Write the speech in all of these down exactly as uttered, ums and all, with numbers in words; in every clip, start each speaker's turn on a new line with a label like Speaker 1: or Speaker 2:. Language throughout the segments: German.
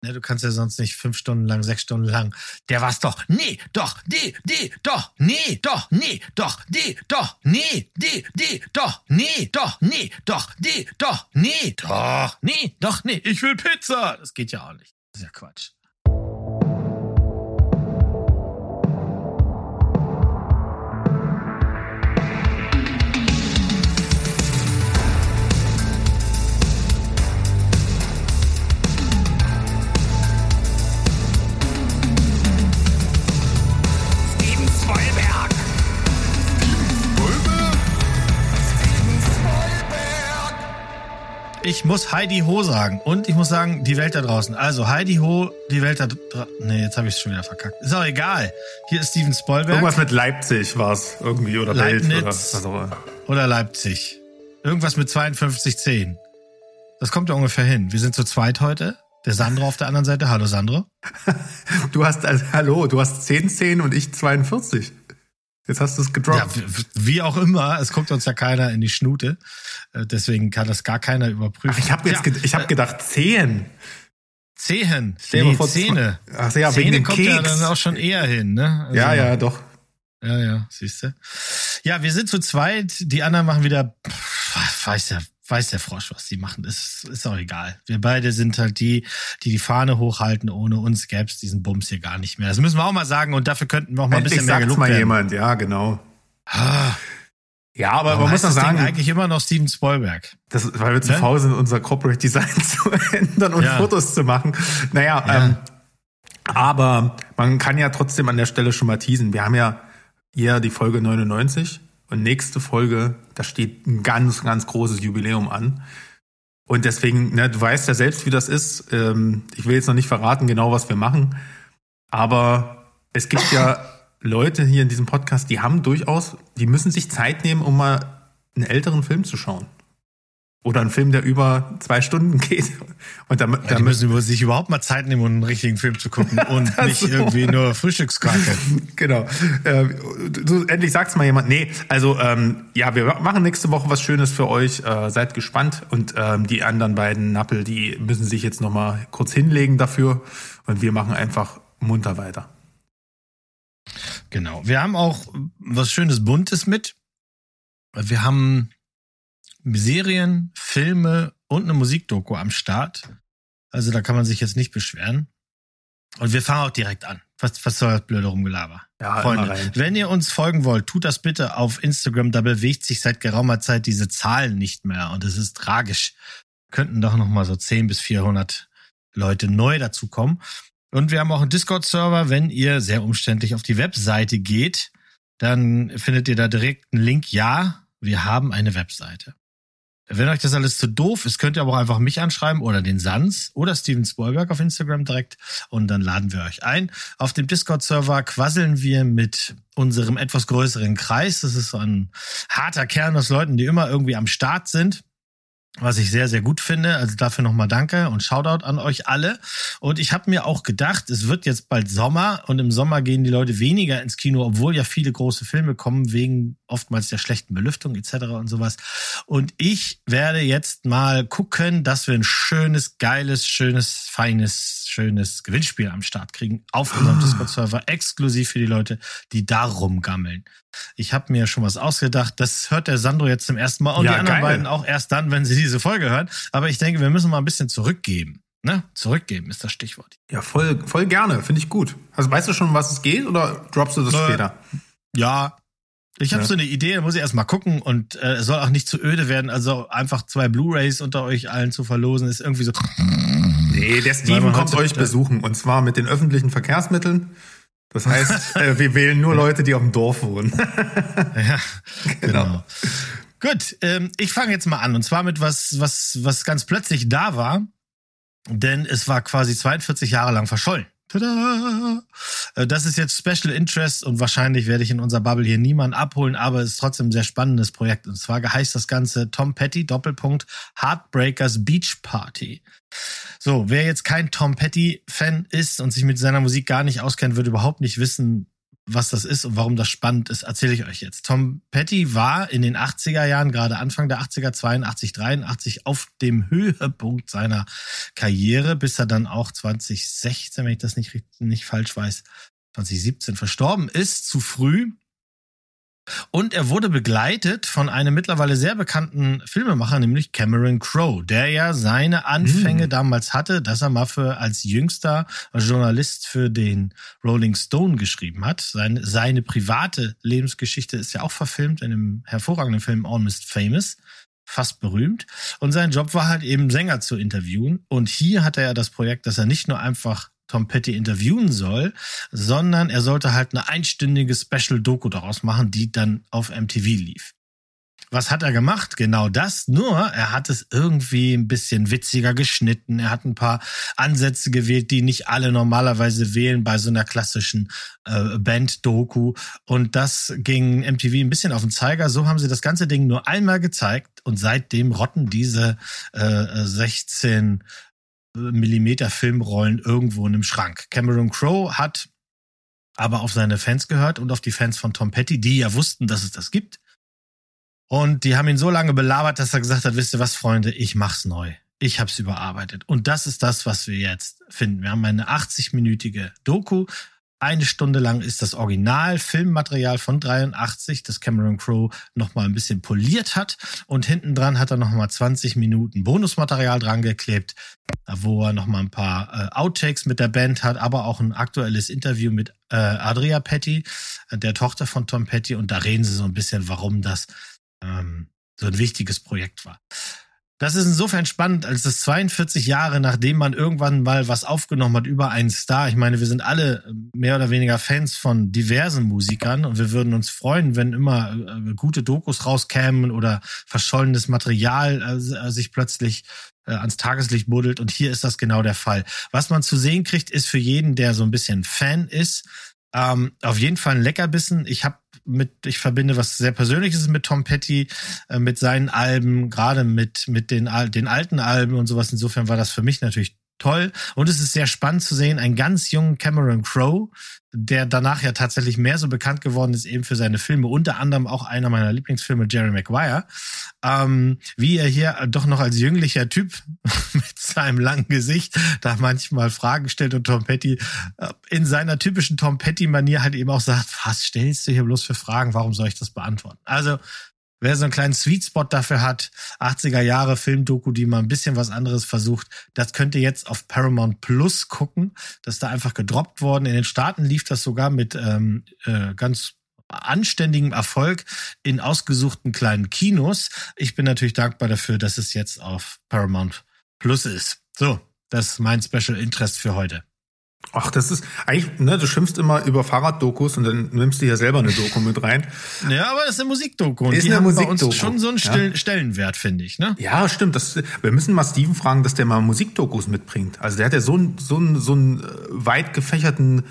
Speaker 1: Ne, du kannst ja sonst nicht fünf Stunden lang, sechs Stunden lang. Der war's doch. Nee, doch, nee, nee, doch, nee, doch, nee, doch, nee, doch, nee, nee, nee, doch, nee, doch, nee, doch, nee, doch, nee, doch, nee, doch, nee, ich will Pizza. Das geht ja auch nicht. Das ist ja Quatsch. Ich muss Heidi Ho sagen und ich muss sagen, die Welt da draußen. Also Heidi Ho, die Welt da draußen. Nee, jetzt habe ich es schon wieder verkackt. Ist auch egal. Hier ist Steven Spielberg.
Speaker 2: Irgendwas mit Leipzig war es irgendwie oder Leibniz Welt oder
Speaker 1: was auch immer. Oder Leipzig. Irgendwas mit zweiundfünfzig zehn. Das kommt ja ungefähr hin. Wir sind zu zweit heute. Der Sandro auf der anderen Seite. Hallo Sandro.
Speaker 2: Du hast, also, hallo, du hast zehn zehn und ich zweiundvierzig. Jetzt hast du es gedroppt.
Speaker 1: Ja, wie auch immer, es guckt uns ja keiner in die Schnute. Deswegen kann das gar keiner überprüfen.
Speaker 2: Ach, ich habe jetzt ja, ich hab gedacht, Zehen.
Speaker 1: Zehen? Nee, Zähne.
Speaker 2: Ach ja,
Speaker 1: Zähne
Speaker 2: wegen dem
Speaker 1: kommt
Speaker 2: Keks.
Speaker 1: Ja dann auch schon eher hin, ne? Also,
Speaker 2: ja, ja, doch.
Speaker 1: Ja, ja, siehst du. Ja, wir sind zu zweit. Die anderen machen wieder, pff, weiß ja, weiß der Frosch, was die machen. Das ist auch egal. Wir beide sind halt die, die die Fahne hochhalten. Ohne uns gäbe es diesen Bums hier gar nicht mehr. Das müssen wir auch mal sagen. Und dafür könnten wir auch mal ein bisschen mehr gelobt
Speaker 2: mal
Speaker 1: werden.
Speaker 2: Jemand, ja, genau.
Speaker 1: Ah.
Speaker 2: Ja, aber
Speaker 1: Warum
Speaker 2: man muss
Speaker 1: heißt
Speaker 2: noch
Speaker 1: das
Speaker 2: sagen,
Speaker 1: Ding eigentlich immer noch Steven Spielberg.
Speaker 2: Das, weil wir zu
Speaker 1: ne?
Speaker 2: faul sind, unser Corporate Design zu ändern und
Speaker 1: ja.
Speaker 2: Fotos zu machen. Naja,
Speaker 1: ja.
Speaker 2: ähm, aber man kann ja trotzdem an der Stelle schon mal teasen. Wir haben ja hier die Folge neunundneunzig und nächste Folge, da steht ein ganz, ganz großes Jubiläum an. Und deswegen, ne, du weißt ja selbst, wie das ist. Ähm, ich will jetzt noch nicht verraten, genau was wir machen. Aber es gibt ja Leute hier in diesem Podcast, die haben durchaus, die müssen sich Zeit nehmen, um mal einen älteren Film zu schauen. Oder einen Film, der über zwei Stunden geht. Und damit,
Speaker 1: ja, die müssen sich überhaupt mal Zeit nehmen, um einen richtigen Film zu gucken und nicht irgendwie nur Frühstückskacke.
Speaker 2: Genau. Ähm, du, endlich sagt's mal jemand. Nee, also ähm, ja, wir machen nächste Woche was Schönes für euch. Äh, seid gespannt. Und ähm, die anderen beiden Nappel, die müssen sich jetzt noch mal kurz hinlegen dafür. Und wir machen einfach munter weiter.
Speaker 1: Genau. Wir haben auch was Schönes Buntes mit. Wir haben Serien, Filme und eine Musikdoku am Start. Also da kann man sich jetzt nicht beschweren. Und wir fangen auch direkt an. Was, was soll das blöde Rumgelaber?
Speaker 2: Ja,
Speaker 1: Freunde, wenn ihr uns folgen wollt, tut das bitte auf Instagram. Da bewegt sich seit geraumer Zeit diese Zahlen nicht mehr. Und es ist tragisch. Könnten doch noch mal so zehn bis vierhundert Leute neu dazukommen. Und wir haben auch einen Discord-Server. Wenn ihr sehr umständlich auf die Webseite geht, dann findet ihr da direkt einen Link. Ja, wir haben eine Webseite. Wenn euch das alles zu doof ist, könnt ihr aber auch einfach mich anschreiben oder den Sans oder Steven Spielberg auf Instagram direkt und dann laden wir euch ein. Auf dem Discord-Server quasseln wir mit unserem etwas größeren Kreis. Das ist so ein harter Kern aus Leuten, die immer irgendwie am Start sind. Was ich sehr, sehr gut finde. Also dafür nochmal danke und Shoutout an euch alle. Und ich habe mir auch gedacht, es wird jetzt bald Sommer und im Sommer gehen die Leute weniger ins Kino, obwohl ja viele große Filme kommen, wegen oftmals der schlechten Belüftung et cetera und sowas. Und ich werde jetzt mal gucken, dass wir ein schönes, geiles, schönes, feines, schönes Gewinnspiel am Start kriegen auf unserem Discord-Server, exklusiv für die Leute, die da rumgammeln. Ich habe mir schon was ausgedacht. Das hört der Sandro jetzt zum ersten Mal und ja, die anderen geil. beiden auch erst dann, wenn sie diese Folge hören. Aber ich denke, wir müssen mal ein bisschen zurückgeben. Ne? Zurückgeben ist das Stichwort.
Speaker 2: Ja, voll, voll gerne. Finde ich gut. Also weißt du schon, was es geht oder droppst du das äh, später?
Speaker 1: Ja, ich habe ja. so eine Idee, da muss ich erst mal gucken und äh, es soll auch nicht zu öde werden. Also einfach zwei Blu-Rays unter euch allen zu verlosen, ist irgendwie so...
Speaker 2: Nee, der Steven kommt euch besuchen und zwar mit den öffentlichen Verkehrsmitteln. Das heißt, äh, wir wählen nur Leute, die auf dem Dorf wohnen.
Speaker 1: Ja, genau. genau. Gut, ähm, ich fange jetzt mal an und zwar mit was, was, was ganz plötzlich da war, denn es war quasi zweiundvierzig Jahre lang verschollen. Tada! Das ist jetzt Special Interest und wahrscheinlich werde ich in unserer Bubble hier niemanden abholen, aber es ist trotzdem ein sehr spannendes Projekt. Und zwar heißt das Ganze Tom Petty, Doppelpunkt, Heartbreakers Beach Party. So, wer jetzt kein Tom Petty-Fan ist und sich mit seiner Musik gar nicht auskennt, wird überhaupt nicht wissen, was das ist und warum das spannend ist, erzähle ich euch jetzt. Tom Petty war in den achtziger Jahren, gerade Anfang der achtziger, zweiundachtzig, dreiundachtzig, auf dem Höhepunkt seiner Karriere, bis er dann auch zwanzig sechzehn, wenn ich das nicht, nicht falsch weiß, zwanzig siebzehn verstorben ist, zu früh. Und er wurde begleitet von einem mittlerweile sehr bekannten Filmemacher, nämlich Cameron Crowe, der ja seine Anfänge mm. damals hatte, dass er mal für als jüngster Journalist für den Rolling Stone geschrieben hat. Seine, seine private Lebensgeschichte ist ja auch verfilmt in einem hervorragenden Film Almost Famous, fast berühmt. Und sein Job war halt eben Sänger zu interviewen. Und hier hatte er das Projekt, dass er nicht nur einfach Tom Petty interviewen soll, sondern er sollte halt eine einstündige Special-Doku daraus machen, die dann auf M T V lief. Was hat er gemacht? Genau das, nur er hat es irgendwie ein bisschen witziger geschnitten. Er hat ein paar Ansätze gewählt, die nicht alle normalerweise wählen bei so einer klassischen äh, Band-Doku. Und das ging M T V ein bisschen auf den Zeiger. So haben sie das ganze Ding nur einmal gezeigt und seitdem rotten diese äh, sechzehn Millimeter Filmrollen irgendwo in einem Schrank. Cameron Crowe hat aber auf seine Fans gehört und auf die Fans von Tom Petty, die ja wussten, dass es das gibt. Und die haben ihn so lange belabert, dass er gesagt hat, wisst ihr was, Freunde, ich mach's neu. Ich hab's überarbeitet. Und das ist das, was wir jetzt finden. Wir haben eine achtzig-minütige Doku. Eine Stunde lang ist das Original-Filmmaterial von dreiundachtzig, das Cameron Crowe noch mal ein bisschen poliert hat. Und hinten dran hat er noch mal zwanzig Minuten Bonusmaterial dran geklebt, wo er noch mal ein paar äh, Outtakes mit der Band hat, aber auch ein aktuelles Interview mit äh, Adria Petty, der Tochter von Tom Petty. Und da reden sie so ein bisschen, warum das ähm, so ein wichtiges Projekt war. Das ist insofern spannend, als es zweiundvierzig Jahre, nachdem man irgendwann mal was aufgenommen hat über einen Star. Ich meine, wir sind alle mehr oder weniger Fans von diversen Musikern und wir würden uns freuen, wenn immer äh, gute Dokus rauskämen oder verschollenes Material äh, sich plötzlich äh, ans Tageslicht buddelt. Und hier ist das genau der Fall. Was man zu sehen kriegt, ist für jeden, der so ein bisschen Fan ist, Ähm, auf jeden Fall ein Leckerbissen. Ich habe mit, ich verbinde was sehr Persönliches mit Tom Petty, äh, mit seinen Alben, gerade mit mit den den alten Alben und sowas. Insofern war das für mich natürlich toll. Und es ist sehr spannend zu sehen, einen ganz jungen Cameron Crowe, der danach ja tatsächlich mehr so bekannt geworden ist, eben für seine Filme, unter anderem auch einer meiner Lieblingsfilme, Jerry Maguire, ähm, wie er hier doch noch als jünglicher Typ mit seinem langen Gesicht da manchmal Fragen stellt und Tom Petty in seiner typischen Tom Petty-Manier halt eben auch sagt, was stellst du hier bloß für Fragen, warum soll ich das beantworten? Also, wer so einen kleinen Sweet Spot dafür hat, achtziger Jahre Filmdoku, die mal ein bisschen was anderes versucht, das könnt ihr jetzt auf Paramount Plus gucken. Das ist da einfach gedroppt worden. In den Staaten lief das sogar mit ähm, äh, ganz anständigem Erfolg in ausgesuchten kleinen Kinos. Ich bin natürlich dankbar dafür, dass es jetzt auf Paramount Plus ist. So, das ist mein Special Interest für heute.
Speaker 2: Ach, das ist eigentlich, ne, du schimpfst immer über Fahrraddokus und dann nimmst du ja selber eine Doku mit rein.
Speaker 1: Ja, aber das ist eine Musikdoku. Und
Speaker 2: ist
Speaker 1: die
Speaker 2: eine
Speaker 1: haben
Speaker 2: Musikdoku.
Speaker 1: bei uns schon so einen Stil-
Speaker 2: ja.
Speaker 1: Stellenwert, finde ich, ne?
Speaker 2: Ja, stimmt. Das, wir müssen mal Steven fragen, dass der mal Musikdokus mitbringt. Also der hat ja so einen so einen, so einen weit gefächerten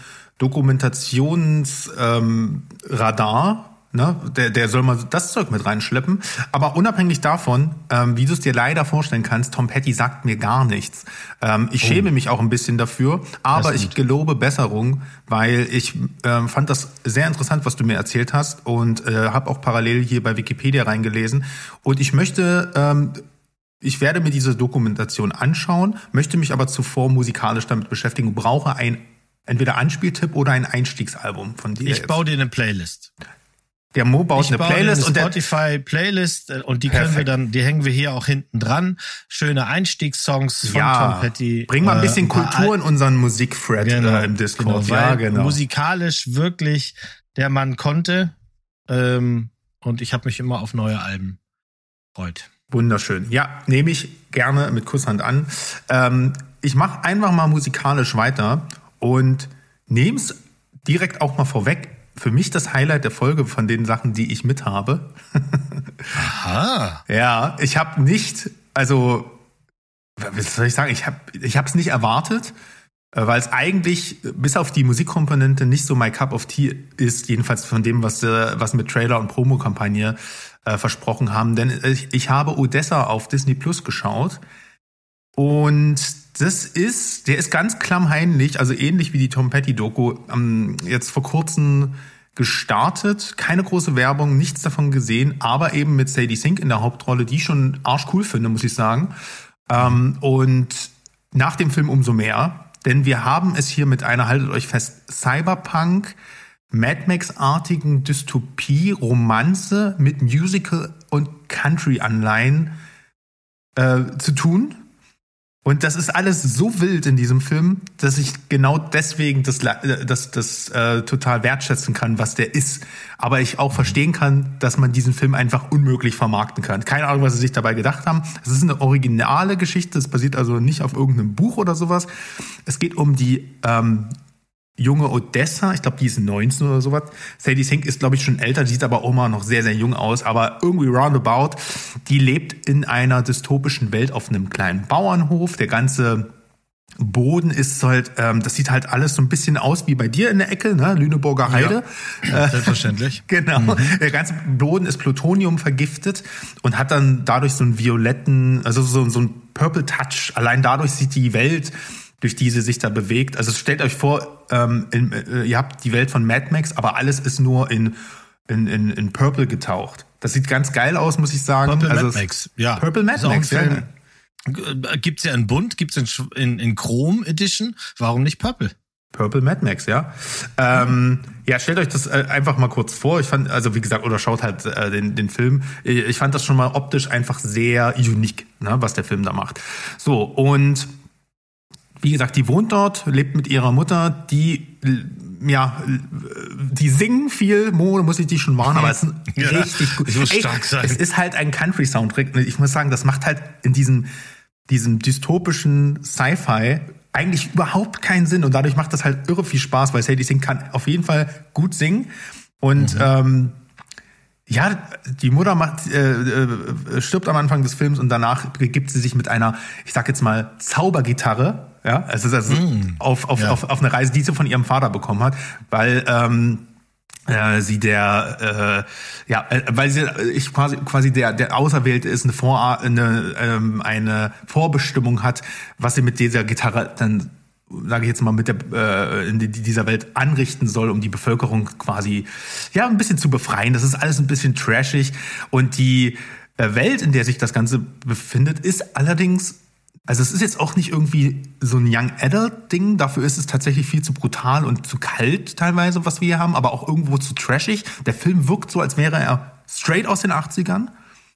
Speaker 2: Dokumentationsradar, ähm, Radar. Ne, der, der soll mal das Zeug mit reinschleppen. Aber unabhängig davon, ähm, wie du es dir leider vorstellen kannst, Tom Petty sagt mir gar nichts. Ähm, ich oh. schäme mich auch ein bisschen dafür, aber ich gelobe Besserung, weil ich ähm, fand das sehr interessant, was du mir erzählt hast und äh, habe auch parallel hier bei Wikipedia reingelesen. Und ich möchte, ähm, ich werde mir diese Dokumentation anschauen, möchte mich aber zuvor musikalisch damit beschäftigen und brauche ein entweder Anspieltipp oder ein Einstiegsalbum von dir.
Speaker 1: Ich
Speaker 2: jetzt.
Speaker 1: baue dir eine Playlist.
Speaker 2: Der Mo baut ich eine Playlist
Speaker 1: eine Spotify-Playlist und die können Perfekt. wir dann, die hängen wir hier auch hinten dran. Schöne Einstiegssongs von
Speaker 2: ja,
Speaker 1: Tom Petty.
Speaker 2: Bring mal ein bisschen äh, Kultur in unseren Musikthread
Speaker 1: genau,
Speaker 2: äh, im Discord.
Speaker 1: Genau,
Speaker 2: ja, genau.
Speaker 1: Musikalisch wirklich der Mann konnte. Ähm, und ich habe mich immer auf neue Alben gefreut.
Speaker 2: Wunderschön. Ja, nehme ich gerne mit Kusshand an. Ähm, ich mache einfach mal musikalisch weiter und nehme es direkt auch mal vorweg. Für mich das Highlight der Folge von den Sachen, die ich mit habe.
Speaker 1: Aha.
Speaker 2: Ja, ich habe nicht, also, was soll ich sagen, ich habe ich habe es nicht erwartet, weil es eigentlich bis auf die Musikkomponente nicht so my cup of tea ist, jedenfalls von dem, was was mit Trailer und Promokampagne äh, versprochen haben. Denn ich, ich habe Odessa auf Disney Plus geschaut und das ist, der ist ganz klammheimlich, also ähnlich wie die Tom Petty-Doku, ähm, jetzt vor kurzem gestartet. Keine große Werbung, nichts davon gesehen, aber eben mit Sadie Sink in der Hauptrolle, die ich schon arschcool finde, muss ich sagen. Ähm, und nach dem Film umso mehr, denn wir haben es hier mit einer, haltet euch fest, Cyberpunk, Mad Max-artigen Dystopie-Romanze mit Musical- und Country-Anleihen äh, zu tun. Und das ist alles so wild in diesem Film, dass ich genau deswegen das, das, das äh, total wertschätzen kann, was der ist. Aber ich auch verstehen kann, dass man diesen Film einfach unmöglich vermarkten kann. Keine Ahnung, was sie sich dabei gedacht haben. Es ist eine originale Geschichte, es basiert also nicht auf irgendeinem Buch oder sowas. Es geht um die ähm, junge Odessa, ich glaube, die ist neunzehn oder sowas. Sadie Sink ist, glaube ich, schon älter, die sieht aber auch immer noch sehr, sehr jung aus, aber irgendwie roundabout. Die lebt in einer dystopischen Welt auf einem kleinen Bauernhof. Der ganze Boden ist halt, ähm, das sieht halt alles so ein bisschen aus wie bei dir in der Ecke, ne? Lüneburger Heide.
Speaker 1: Ja, selbstverständlich.
Speaker 2: Genau. Mhm. Der ganze Boden ist Plutonium vergiftet und hat dann dadurch so einen violetten, also so, so einen Purple Touch. Allein dadurch sieht die Welt, durch die sie sich da bewegt. Also stellt euch vor, ähm, in, äh, ihr habt die Welt von Mad Max, aber alles ist nur in, in, in, in Purple getaucht. Das sieht ganz geil aus, muss ich sagen.
Speaker 1: Purple
Speaker 2: also
Speaker 1: Mad Max, ja.
Speaker 2: Purple Mad Max, ja.
Speaker 1: Gibt's ja in bunt, gibt's in, in, in Chrome Edition. Warum nicht Purple?
Speaker 2: Purple Mad Max, ja. Ähm, ja, stellt euch das äh, einfach mal kurz vor. Ich fand, also wie gesagt, oder schaut halt äh, den, den Film. Ich fand das schon mal optisch einfach sehr unique, ne, was der Film da macht. So, und wie gesagt, die wohnt dort, lebt mit ihrer Mutter, die, ja, die singen viel. Mo, muss ich die schon warnen, aber es ist ja, richtig gut.
Speaker 1: Es muss stark sein.
Speaker 2: Es ist halt ein Country-Soundtrack. Ich muss sagen, das macht halt in diesem, diesem dystopischen Sci-Fi eigentlich überhaupt keinen Sinn. Und dadurch macht das halt irre viel Spaß, weil Sadie Sink kann auf jeden Fall gut singen. Und, mhm. ähm, ja, die Mutter macht, äh, äh, stirbt am Anfang des Films und danach begibt sie sich mit einer, ich sag jetzt mal, Zaubergitarre, ja, also, also mm, auf, auf, ja. auf, auf eine Reise, die sie von ihrem Vater bekommen hat, weil ähm, äh, sie der, äh, ja, äh, weil sie ich quasi quasi der der Auserwählte ist, eine Vor eine ähm, eine Vorbestimmung hat, was sie mit dieser Gitarre dann, sage ich jetzt mal, mit der äh, in dieser Welt anrichten soll, um die Bevölkerung quasi ja ein bisschen zu befreien. Das ist alles ein bisschen trashig und die äh, Welt, in der sich das Ganze befindet, ist allerdings, also es ist jetzt auch nicht irgendwie so ein Young Adult Ding, dafür ist es tatsächlich viel zu brutal und zu kalt teilweise, was wir hier haben, aber auch irgendwo zu trashig. Der Film wirkt so, als wäre er straight aus den achtzigern.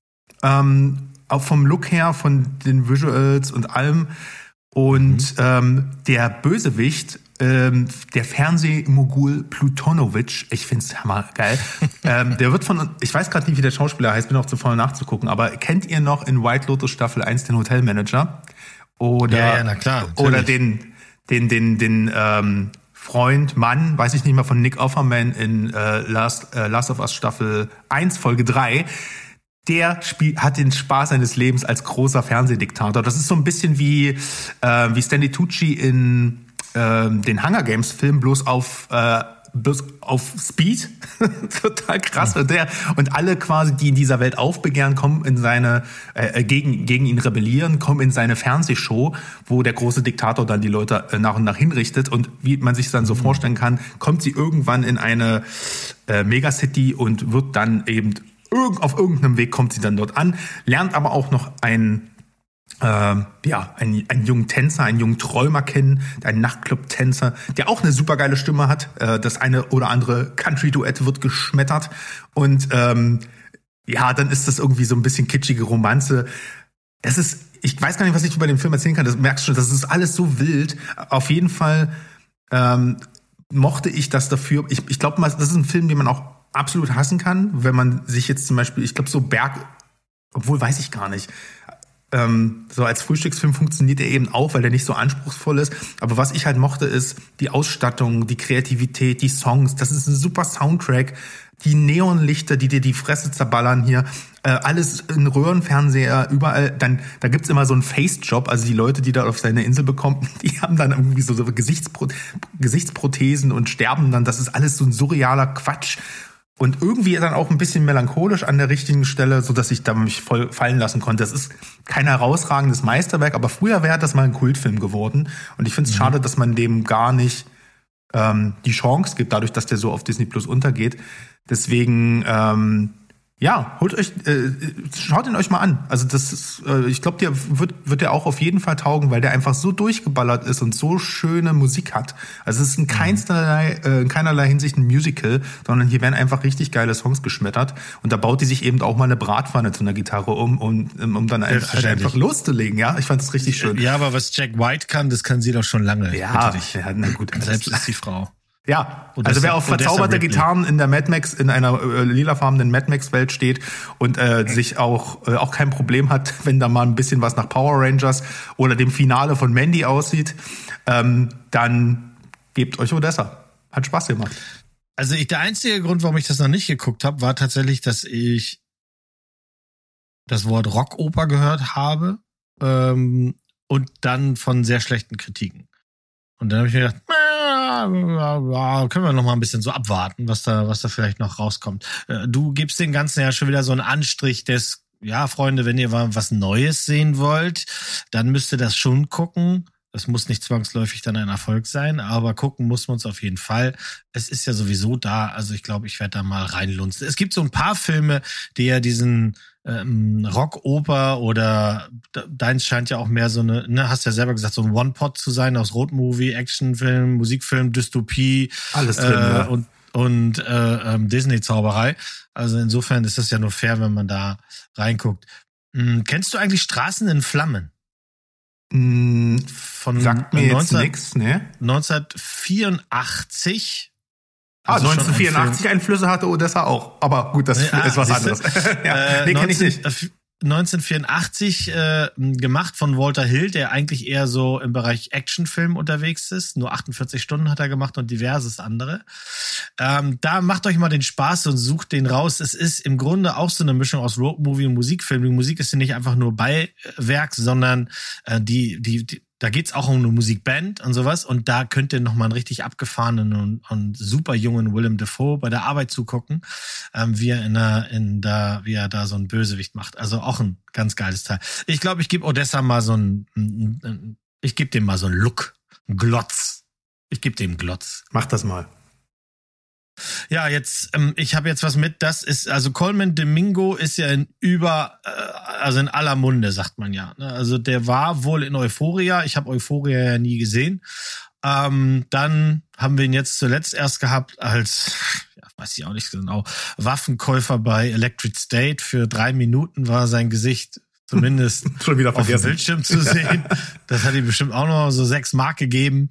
Speaker 2: Ähm, auch vom Look her, von den Visuals und allem. Und mhm. ähm, der Bösewicht, ähm, der Fernsehmogul Plutonovic, ich find's hammergeil, ähm, der wird von, ich weiß gerade nicht, wie der Schauspieler heißt, bin auch zu voll nachzugucken, aber kennt ihr noch in White Lotus Staffel eins den Hotelmanager? Oder,
Speaker 1: ja, ja, na klar,
Speaker 2: oder den, den, den, den ähm, Freund, Mann, weiß ich nicht mal, von Nick Offerman in äh, Last, äh, Last of Us Staffel eins, Folge drei. Der spielt, hat den Spaß seines Lebens als großer Fernsehdiktator. Das ist so ein bisschen wie, äh, wie Stanley Tucci in äh, den Hunger Games Film, bloß auf, äh, bloß auf Speed. Total krass. Und, der, und alle quasi, die in dieser Welt aufbegehren, kommen in seine, äh, gegen, gegen ihn rebellieren, kommen in seine Fernsehshow, wo der große Diktator dann die Leute äh, nach und nach hinrichtet. Und wie man sich dann so mhm. vorstellen kann, kommt sie irgendwann in eine äh, Megacity und wird dann eben auf irgendeinem Weg kommt sie dann dort an, lernt aber auch noch einen, äh, ja, einen, einen jungen Tänzer, einen jungen Träumer kennen, einen Nachtclub-Tänzer, der auch eine supergeile Stimme hat. Äh, das eine oder andere Country-Duett wird geschmettert. Und ähm, ja, dann ist das irgendwie so ein bisschen kitschige Romanze. Es ist, ich weiß gar nicht, was ich über den Film erzählen kann. Das merkst du schon, das ist alles so wild. Auf jeden Fall ähm, mochte ich das dafür. Ich, ich glaube, das ist ein Film, den man auch absolut hassen kann, wenn man sich jetzt zum Beispiel, ich glaube so Berg, obwohl weiß ich gar nicht, ähm, so als Frühstücksfilm funktioniert er eben auch, weil der nicht so anspruchsvoll ist. Aber was ich halt mochte, ist die Ausstattung, die Kreativität, die Songs. Das ist ein super Soundtrack. Die Neonlichter, die dir die Fresse zerballern hier. Äh, alles in Röhrenfernseher, überall. Dann, da gibt's immer so einen Face-Job. Also die Leute, die da auf seine Insel bekommen, die haben dann irgendwie so, so Gesichtspro- Gesichtsprothesen und sterben dann. Das ist alles so ein surrealer Quatsch. und irgendwie dann auch ein bisschen melancholisch an der richtigen Stelle, so dass ich da mich voll fallen lassen konnte. Das ist kein herausragendes Meisterwerk, aber früher wäre das mal ein Kultfilm geworden. Und ich finde es mhm. schade, dass man dem gar nicht ähm, die Chance gibt, dadurch, dass der so auf Disney Plus untergeht. Deswegen, ähm, ja, holt euch, äh, schaut ihn euch mal an. Also das ist, äh, ich glaube, der wird, wird der auch auf jeden Fall taugen, weil der einfach so durchgeballert ist und so schöne Musik hat. Also es ist in keinerlei, äh, in keinerlei Hinsicht ein Musical, sondern hier werden einfach richtig geile Songs geschmettert. Und da baut die sich eben auch mal eine Bratpfanne zu einer Gitarre um, um, um dann ein, halt einfach loszulegen. Ja, ich fand das richtig schön.
Speaker 1: Ja, aber was Jack White kann, das kann sie doch schon lange.
Speaker 2: Ja, ja, na gut.
Speaker 1: Selbst ist die Frau.
Speaker 2: Ja, also wer auf verzauberte Gitarren in der Mad Max, in einer äh, lilafarbenen Mad Max Welt steht und äh, sich auch äh, auch kein Problem hat, wenn da mal ein bisschen was nach Power Rangers oder dem Finale von Mandy aussieht, ähm, dann gebt euch Odessa. Hat Spaß gemacht.
Speaker 1: Also ich, der einzige Grund, warum ich das noch nicht geguckt habe, war tatsächlich, dass ich das Wort Rockoper gehört habe ähm, und dann von sehr schlechten Kritiken. Und dann habe ich mir gedacht, können wir noch mal ein bisschen so abwarten, was da, was da vielleicht noch rauskommt. Du gibst den Ganzen ja schon wieder so einen Anstrich des, ja, Freunde, wenn ihr was Neues sehen wollt, dann müsst ihr das schon gucken. Das muss nicht zwangsläufig dann ein Erfolg sein, aber gucken muss man es auf jeden Fall. Es ist ja sowieso da, also ich glaube, ich werde da mal reinlunzen. Es gibt so ein paar Filme, die ja diesen ähm, Rockoper oder deins scheint ja auch mehr so eine, ne, hast ja selber gesagt, so ein One-Pot zu sein aus Roadmovie, Actionfilm, Musikfilm, Dystopie.
Speaker 2: Alles drin,
Speaker 1: äh,
Speaker 2: ja.
Speaker 1: und und äh, ähm, Disney-Zauberei. Also insofern ist das ja nur fair, wenn man da reinguckt. Hm, kennst du eigentlich Straßen in Flammen?
Speaker 2: Von Sagt mir
Speaker 1: neunzehn,
Speaker 2: jetzt nix, ne?
Speaker 1: neunzehnhundertvierundachtzig.
Speaker 2: Ah, also neunzehnhundertvierundachtzig ein Einflüsse hatte Odessa auch. Aber gut, das
Speaker 1: ah,
Speaker 2: ist was
Speaker 1: siehste?
Speaker 2: anderes. ja, äh, nee, kenne ich nicht.
Speaker 1: neunzehnhundertvierundachtzig äh, gemacht von Walter Hill, der eigentlich eher so im Bereich Actionfilm unterwegs ist. Nur achtundvierzig Stunden hat er gemacht und diverses andere. Ähm, da macht euch mal den Spaß und sucht den raus. Es ist im Grunde auch so eine Mischung aus Roadmovie und Musikfilm. Die Musik ist ja nicht einfach nur Beiwerk, sondern äh, die, die, die da geht's auch um eine Musikband und sowas. Und da könnt ihr noch mal einen richtig abgefahrenen und, und super jungen Willem Dafoe bei der Arbeit zugucken, ähm, wie er in der, in da, wie er da so einen Bösewicht macht. Also auch ein ganz geiles Teil. Ich glaube, ich gebe Odessa mal so einen, ich gebe dem mal so einen Look, einen Glotz. Ich gebe dem einen Glotz.
Speaker 2: Mach das mal.
Speaker 1: Ja, jetzt, ähm, ich habe jetzt was mit, das ist, also Colman Domingo ist ja in über, äh, also in aller Munde, sagt man ja. Ne? Also der war wohl in Euphoria, ich habe Euphoria ja nie gesehen. Ähm, dann haben wir ihn jetzt zuletzt erst gehabt als, ja, weiß ich auch nicht genau, Waffenkäufer bei Electric State. Für drei Minuten war sein Gesicht zumindest
Speaker 2: schon wieder
Speaker 1: auf dem Bildschirm zu sehen. Das hat ihm bestimmt auch noch so sechs Mark gegeben.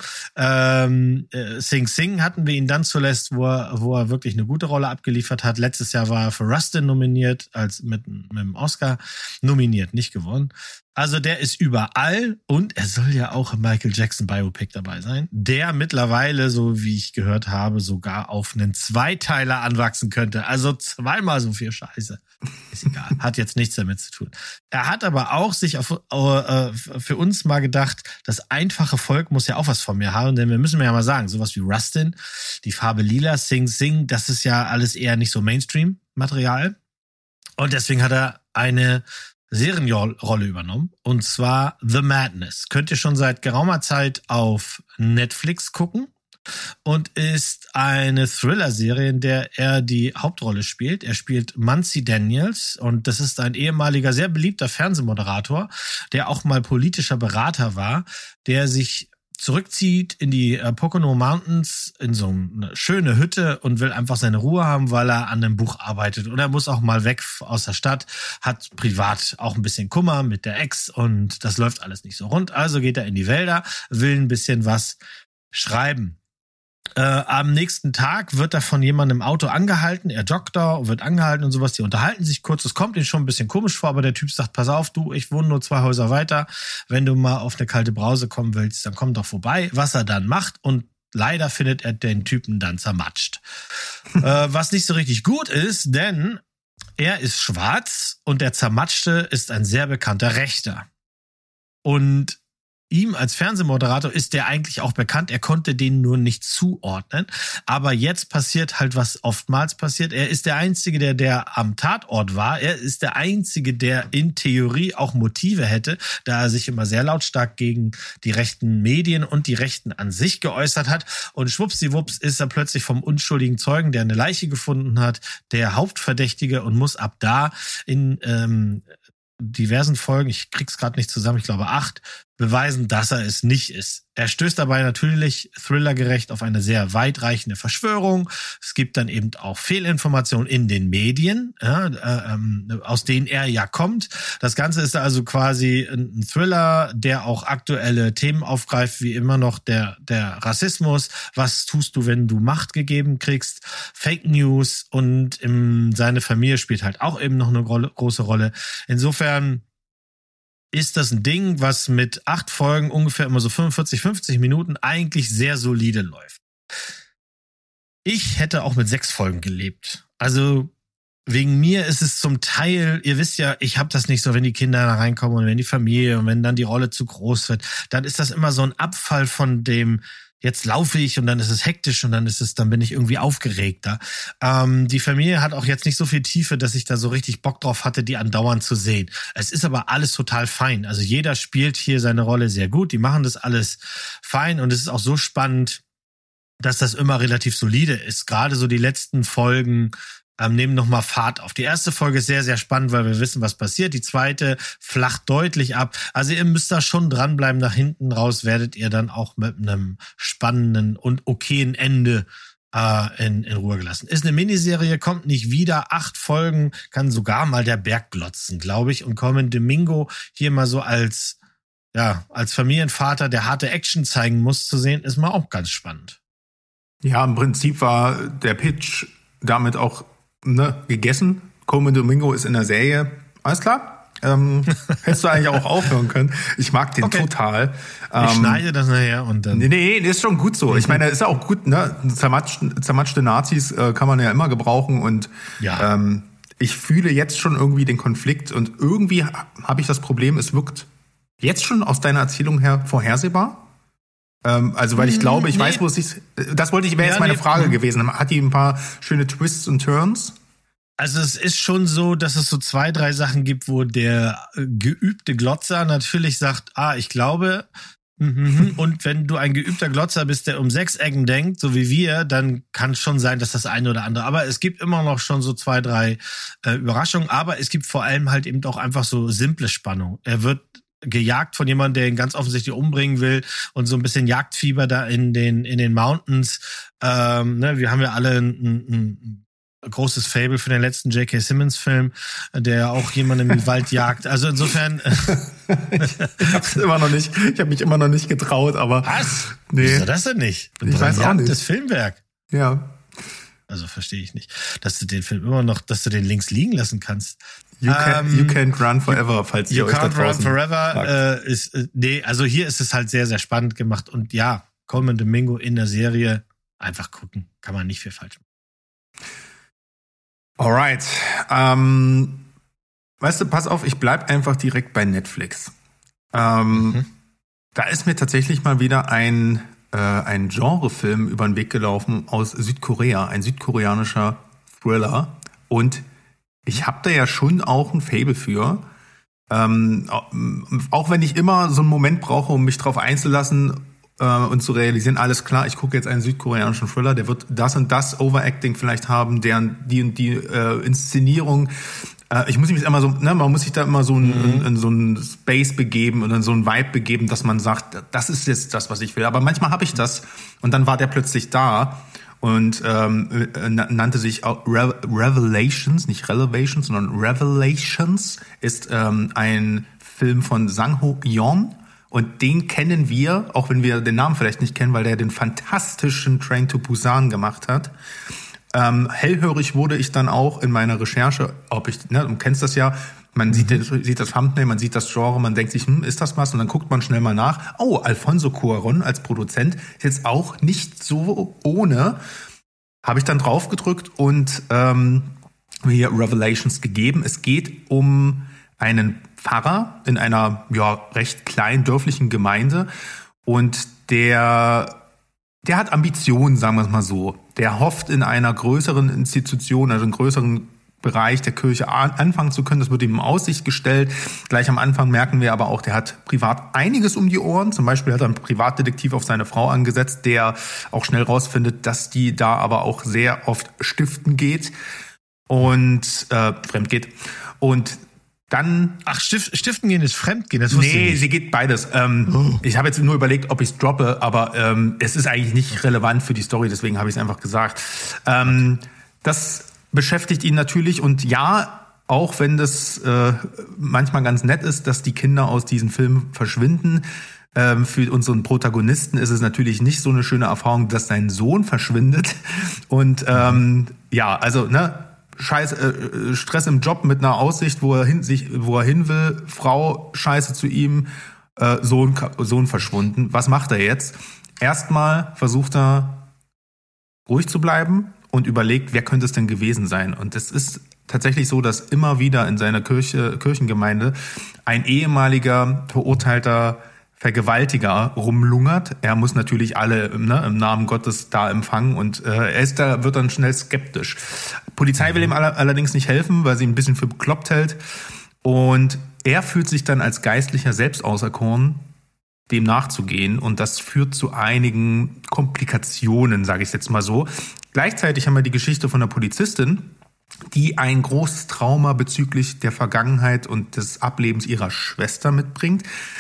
Speaker 1: Ähm, äh, Sing Sing hatten wir ihn dann zuletzt, wo er, wo er wirklich eine gute Rolle abgeliefert hat. Letztes Jahr war er für Rustin nominiert, als mit, mit dem Oscar nominiert, nicht gewonnen. Also der ist überall und er soll ja auch im Michael Jackson Biopic dabei sein, der mittlerweile, so wie ich gehört habe, sogar auf einen Zweiteiler anwachsen könnte. Also zweimal so viel Scheiße. Ist egal, hat jetzt nichts damit zu tun. Er hat aber auch sich auf, äh, für uns mal gedacht, das einfache Volk muss ja auch was von mir haben, denn wir müssen ja mal sagen, sowas wie Rustin, die Farbe Lila, Sing Sing, das ist ja alles eher nicht so Mainstream-Material. Und deswegen hat er eine Serienrolle übernommen, und zwar The Madness. Könnt ihr schon seit geraumer Zeit auf Netflix gucken und ist eine Thriller-Serie, in der er die Hauptrolle spielt. Er spielt Muncie Daniels und das ist ein ehemaliger, sehr beliebter Fernsehmoderator, der auch mal politischer Berater war, der sich zurückzieht in die äh, Pocono Mountains in so eine schöne Hütte und will einfach seine Ruhe haben, weil er an einem Buch arbeitet. Und er muss auch mal weg aus der Stadt, hat privat auch ein bisschen Kummer mit der Ex und das läuft alles nicht so rund. Also geht er in die Wälder, will ein bisschen was schreiben. Äh, am nächsten Tag wird er von jemandem im Auto angehalten, er joggt da und wird angehalten und sowas, die unterhalten sich kurz, es kommt ihm schon ein bisschen komisch vor, aber der Typ sagt, pass auf, du, ich wohne nur zwei Häuser weiter, wenn du mal auf eine kalte Brause kommen willst, dann komm doch vorbei, was er dann macht, und leider findet er den Typen dann zermatscht. äh, was nicht so richtig gut ist, denn er ist schwarz und der Zermatschte ist ein sehr bekannter Rechter. Und ihm als Fernsehmoderator ist der eigentlich auch bekannt. Er konnte den nur nicht zuordnen. Aber jetzt passiert halt, was oftmals passiert. Er ist der Einzige, der, der am Tatort war. Er ist der Einzige, der in Theorie auch Motive hätte, da er sich immer sehr lautstark gegen die rechten Medien und die Rechten an sich geäußert hat. Und schwuppsiwupps ist er plötzlich vom unschuldigen Zeugen, der eine Leiche gefunden hat, der Hauptverdächtige und muss ab da in ähm, diversen Folgen, ich krieg's gerade nicht zusammen, ich glaube acht, beweisen, dass er es nicht ist. Er stößt dabei natürlich thrillergerecht auf eine sehr weitreichende Verschwörung. Es gibt dann eben auch Fehlinformationen in den Medien, ja, äh, ähm, aus denen er ja kommt. Das Ganze ist also quasi ein Thriller, der auch aktuelle Themen aufgreift, wie immer noch der, der Rassismus. Was tust du, wenn du Macht gegeben kriegst? Fake News und im, seine Familie spielt halt auch eben noch eine Rolle, große Rolle. Insofern ist das ein Ding, was mit acht Folgen ungefähr immer so fünfundvierzig, fünfzig Minuten eigentlich sehr solide läuft. Ich hätte auch mit sechs Folgen gelebt. Also wegen mir ist es zum Teil, ihr wisst ja, ich habe das nicht so, wenn die Kinder da reinkommen und wenn die Familie und wenn dann die Rolle zu groß wird, dann ist das immer so ein Abfall von dem, jetzt laufe ich und dann ist es hektisch und dann ist es, dann bin ich irgendwie aufgeregter. Ähm, die Familie hat auch jetzt nicht so viel Tiefe, dass ich da so richtig Bock drauf hatte, die andauernd zu sehen. Es ist aber alles total fein. Also jeder spielt hier seine Rolle sehr gut. Die machen das alles fein und es ist auch so spannend, dass das immer relativ solide ist. Gerade so die letzten Folgen Ähm, nehmen nochmal Fahrt auf. Die erste Folge ist sehr, sehr spannend, weil wir wissen, was passiert. Die zweite flacht deutlich ab. Also ihr müsst da schon dranbleiben. Nach hinten raus werdet ihr dann auch mit einem spannenden und okayen Ende äh, in, in Ruhe gelassen. Ist eine Miniserie, kommt nicht wieder. Acht Folgen, kann sogar mal der Berg glotzen, glaube ich. Und Colman Domingo hier mal so als, ja, als Familienvater, der harte Action zeigen muss, zu sehen, ist mal auch ganz spannend.
Speaker 2: Ja, im Prinzip war der Pitch damit auch Ne, gegessen. Colman Domingo ist in der Serie. Alles klar. Ähm, hättest du eigentlich auch aufhören können. Ich mag den okay. total.
Speaker 1: Ich ähm, schneide das nachher und dann.
Speaker 2: Nee, nee, nee, ist schon gut so. Ich meine, ist ja auch gut, ne? Zermatschte, zermatschte Nazis äh, kann man ja immer gebrauchen und ja. ähm, ich fühle jetzt schon irgendwie den Konflikt und irgendwie habe ich das Problem, es wirkt jetzt schon aus deiner Erzählung her vorhersehbar. Ähm, also, weil ich glaube, ich nee. weiß, wo es sich. Das wollte ich, wäre ja, jetzt meine nee. Frage gewesen. Hat die ein paar schöne Twists und Turns?
Speaker 1: Also es ist schon so, dass es so zwei, drei Sachen gibt, wo der geübte Glotzer natürlich sagt, ah, ich glaube, mhm. und wenn du ein geübter Glotzer bist, der um sechs Ecken denkt, so wie wir, dann kann es schon sein, dass das eine oder andere, aber es gibt immer noch schon so zwei, drei äh, Überraschungen, aber es gibt vor allem halt eben auch einfach so simple Spannung. Er wird gejagt von jemandem, der ihn ganz offensichtlich umbringen will und so ein bisschen Jagdfieber da in den in den Mountains. Ähm, ne, wir haben ja alle ein, ein, ein großes Fable für den letzten J K. Simmons-Film, der auch jemanden im Wald jagt. Also insofern.
Speaker 2: ich hab's immer noch nicht. Ich habe mich immer noch nicht getraut, aber.
Speaker 1: Was?
Speaker 2: Nee.
Speaker 1: Wieso das denn nicht?
Speaker 2: Ich weiß auch nicht.
Speaker 1: Das Filmwerk.
Speaker 2: Ja.
Speaker 1: Also verstehe ich nicht, dass du den Film immer noch, dass du den links liegen lassen kannst.
Speaker 2: You, can, um, you can't run forever, falls ihr
Speaker 1: you
Speaker 2: euch da draußen
Speaker 1: You can't run forever äh, ist, äh, nee, also hier ist es halt sehr, sehr spannend gemacht und ja, Colman Domingo in der Serie, einfach gucken, kann man nicht viel falsch machen.
Speaker 2: Alright, ähm, weißt du, pass auf, ich bleib einfach direkt bei Netflix. Ähm, mhm. Da ist mir tatsächlich mal wieder ein, äh, ein Genrefilm über den Weg gelaufen aus Südkorea, ein südkoreanischer Thriller und ich habe da ja schon auch ein Faible für. Ähm, auch wenn ich immer so einen Moment brauche, um mich drauf einzulassen äh, und zu realisieren, alles klar, ich gucke jetzt einen südkoreanischen Thriller, der wird das und das Overacting vielleicht haben, deren die und die äh, Inszenierung. Äh, ich muss mich immer so, ne, man muss sich da immer so in, in, in so einen Space begeben und in so einen Vibe begeben, dass man sagt, das ist jetzt das, was ich will. Aber manchmal habe ich das und dann war der plötzlich da. Und ähm, nannte sich auch Re- Revelations, nicht Relevations, sondern Revelations, ist ähm, ein Film von Sang Ho-yeon. Und den kennen wir, auch wenn wir den Namen vielleicht nicht kennen, weil der den fantastischen Train to Busan gemacht hat. Ähm, hellhörig wurde ich dann auch in meiner Recherche, ob ich, ne, du kennst das ja, man mhm. sieht, sieht das Thumbnail, man sieht das Genre, man denkt sich, hm, ist das was? Und dann guckt man schnell mal nach. Oh, Alfonso Cuarón als Produzent ist jetzt auch nicht so ohne. Habe ich dann drauf gedrückt und ähm, mir Revelations gegeben. Es geht um einen Pfarrer in einer ja recht kleinen dörflichen Gemeinde und der der hat Ambitionen, sagen wir es mal so. Der hofft in einer größeren Institution, also einen größeren Bereich der Kirche anfangen zu können. Das wird ihm in Aussicht gestellt. Gleich am Anfang merken wir aber auch, der hat privat einiges um die Ohren. Zum Beispiel hat er einen Privatdetektiv auf seine Frau angesetzt, der auch schnell rausfindet, dass die da aber auch sehr oft stiften geht und äh, fremd geht. Und dann...
Speaker 1: Ach, Stift, Stiften gehen ist Fremdgehen? Das wusste
Speaker 2: nee,
Speaker 1: ich nicht.
Speaker 2: sie geht beides. Ähm, oh. Ich habe jetzt nur überlegt, ob ich es droppe, aber ähm, es ist eigentlich nicht relevant für die Story, deswegen habe ich es einfach gesagt. Ähm, das beschäftigt ihn natürlich und ja, auch wenn das äh, manchmal ganz nett ist, dass die Kinder aus diesem Film verschwinden, ähm, für unseren Protagonisten ist es natürlich nicht so eine schöne Erfahrung, dass sein Sohn verschwindet. Und ähm, ja, also ne, Scheiß, äh, Stress im Job mit einer Aussicht, wo er hin sich, wo er hin will, Frau Scheiße zu ihm, äh, Sohn Sohn verschwunden. Was macht er jetzt? Erstmal versucht er ruhig zu bleiben und überlegt, wer könnte es denn gewesen sein? Und es ist tatsächlich so, dass immer wieder in seiner Kirche, Kirchengemeinde ein ehemaliger verurteilter Vergewaltiger rumlungert. Er muss natürlich alle ne, im Namen Gottes da empfangen und äh, er ist da, wird dann schnell skeptisch. Polizei will ihm all- allerdings nicht helfen, weil sie ihn ein bisschen für bekloppt hält. Und er fühlt sich dann als Geistlicher selbst auserkoren, dem nachzugehen. Und das führt zu einigen Komplikationen, sage ich jetzt mal so. Gleichzeitig haben wir die Geschichte von einer Polizistin, die ein großes Trauma bezüglich der Vergangenheit und des Ablebens ihrer Schwester mitbringt.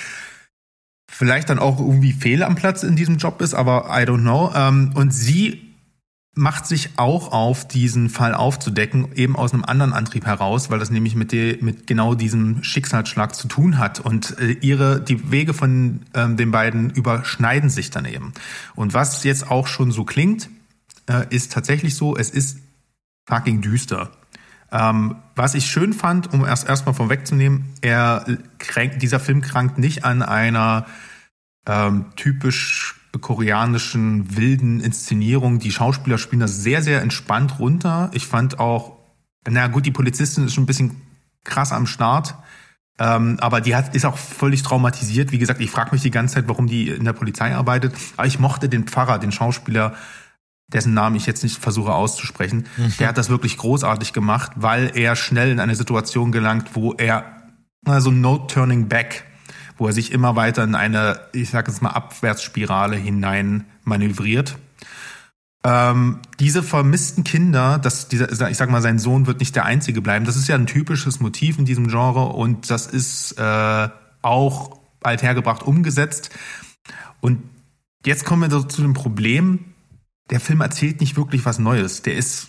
Speaker 2: Vielleicht dann auch irgendwie fehl am Platz in diesem Job ist, aber I don't know. Und sie macht sich auch auf, diesen Fall aufzudecken, eben aus einem anderen Antrieb heraus, weil das nämlich mit, die, mit genau diesem Schicksalsschlag zu tun hat. Und ihre die Wege von ähm, den beiden überschneiden sich dann eben. Und was jetzt auch schon so klingt, äh, ist tatsächlich so, es ist fucking düster. Ähm, was ich schön fand, um erst erstmal vorwegzunehmen, er kränkt, dieser Film krankt nicht an einer ähm, typisch koreanischen wilden Inszenierung. Die Schauspieler spielen das sehr, sehr entspannt runter. Ich fand auch, na gut, die Polizistin ist schon ein bisschen krass am Start, ähm, aber die hat, ist auch völlig traumatisiert. Wie gesagt, ich frage mich die ganze Zeit, warum die in der Polizei arbeitet. Aber ich mochte den Pfarrer, den Schauspieler, dessen Namen ich jetzt nicht versuche auszusprechen. Mhm. Der hat das wirklich großartig gemacht, weil er schnell in eine Situation gelangt, wo er, also no turning back, wo er sich immer weiter in eine, ich sage jetzt mal, Abwärtsspirale hinein manövriert. Ähm, diese vermissten Kinder, das, dieser, ich sag mal, sein Sohn wird nicht der Einzige bleiben. Das ist ja ein typisches Motiv in diesem Genre und das ist äh, auch althergebracht umgesetzt. Und jetzt kommen wir so zu dem Problem, der Film erzählt nicht wirklich was Neues. Der ist,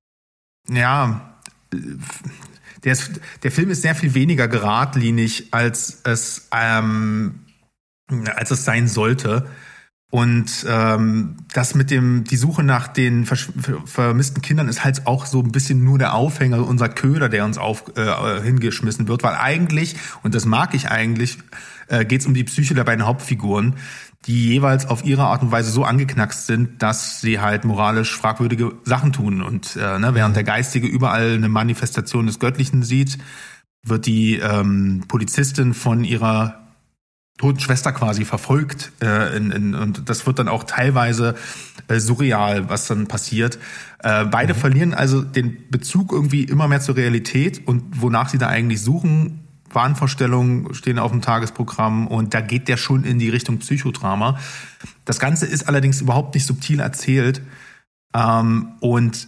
Speaker 2: ja, der, ist, der Film ist sehr viel weniger geradlinig, als es, ähm, als es sein sollte. Und ähm, das mit dem, die Suche nach den versch- vermissten Kindern ist halt auch so ein bisschen nur der Aufhänger, unser Köder, der uns auf, äh, hingeschmissen wird. Weil eigentlich, und das mag ich eigentlich, äh, geht es um die Psyche der beiden Hauptfiguren, die jeweils auf ihre Art und Weise so angeknackst sind, dass sie halt moralisch fragwürdige Sachen tun. Und äh, ne, während der Geistige überall eine Manifestation des Göttlichen sieht, wird die ähm, Polizistin von ihrer toten Schwester quasi verfolgt. Äh, in, in, und das wird dann auch teilweise äh, surreal, was dann passiert. Äh, beide mhm. verlieren also den Bezug irgendwie immer mehr zur Realität und wonach sie da eigentlich suchen. Wahnvorstellungen stehen auf dem Tagesprogramm und da geht der schon in die Richtung Psychodrama. Das Ganze ist allerdings überhaupt nicht subtil erzählt ähm, und